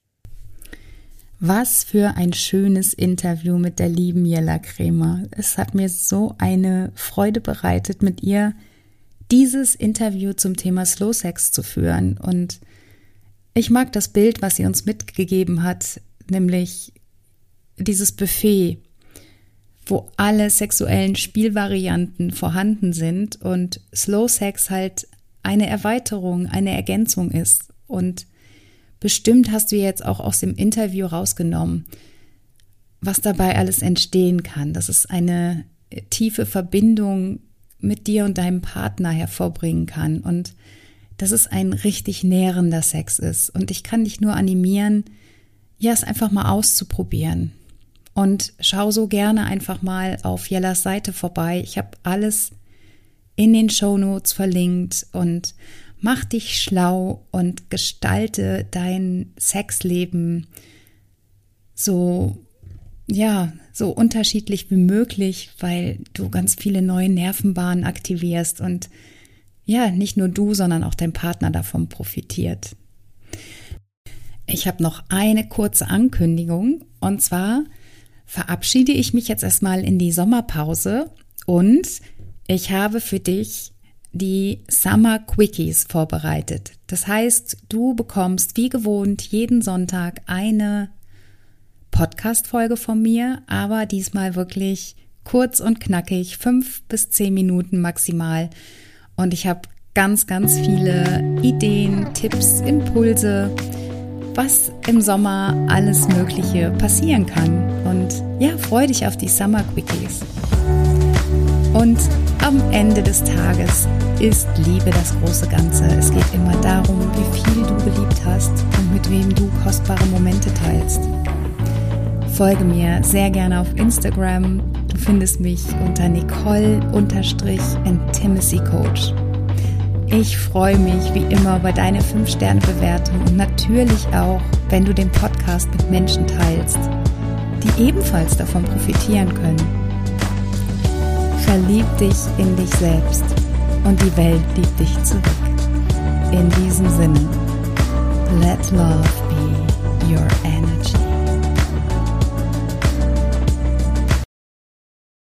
A: Was für ein schönes Interview mit der lieben Jella Kremer. Es hat mir so eine Freude bereitet, mit ihr dieses Interview zum Thema Slow Sex zu führen. Und ich mag das Bild, was sie uns mitgegeben hat, nämlich dieses Buffet wo alle sexuellen Spielvarianten vorhanden sind und Slow Sex halt eine Erweiterung, eine Ergänzung ist. Und bestimmt hast du jetzt auch aus dem Interview rausgenommen, was dabei alles entstehen kann, dass es eine tiefe Verbindung mit dir und deinem Partner hervorbringen kann und dass es ein richtig nährender Sex ist. Und ich kann dich nur animieren, ja, es einfach mal auszuprobieren. Und schau so gerne einfach mal auf Jellas Seite vorbei. Ich habe alles in den Shownotes verlinkt und mach dich schlau und gestalte dein Sexleben so unterschiedlich wie möglich, weil du ganz viele neue Nervenbahnen aktivierst und ja, nicht nur du, sondern auch dein Partner davon profitiert. Ich habe noch eine kurze Ankündigung und zwar verabschiede ich mich jetzt erstmal in die Sommerpause und ich habe für dich die Summer Quickies vorbereitet. Das heißt, du bekommst wie gewohnt jeden Sonntag eine Podcast-Folge von mir, aber diesmal wirklich kurz und knackig, 5 bis 10 Minuten maximal. Und ich habe ganz, ganz viele Ideen, Tipps, Impulse, was im Sommer alles Mögliche passieren kann. Und ja, freu dich auf die Summer Quickies. Und am Ende des Tages ist Liebe das große Ganze. Es geht immer darum, wie viel du geliebt hast und mit wem du kostbare Momente teilst. Folge mir sehr gerne auf Instagram. Du findest mich unter Nicole_Intimacy-Coach. Ich freue mich wie immer über deine 5-Sterne-Bewertung und natürlich auch, wenn du den Podcast mit Menschen teilst, die ebenfalls davon profitieren können. Verlieb dich in dich selbst und die Welt liebt dich zurück. In diesem Sinne, let love be your energy.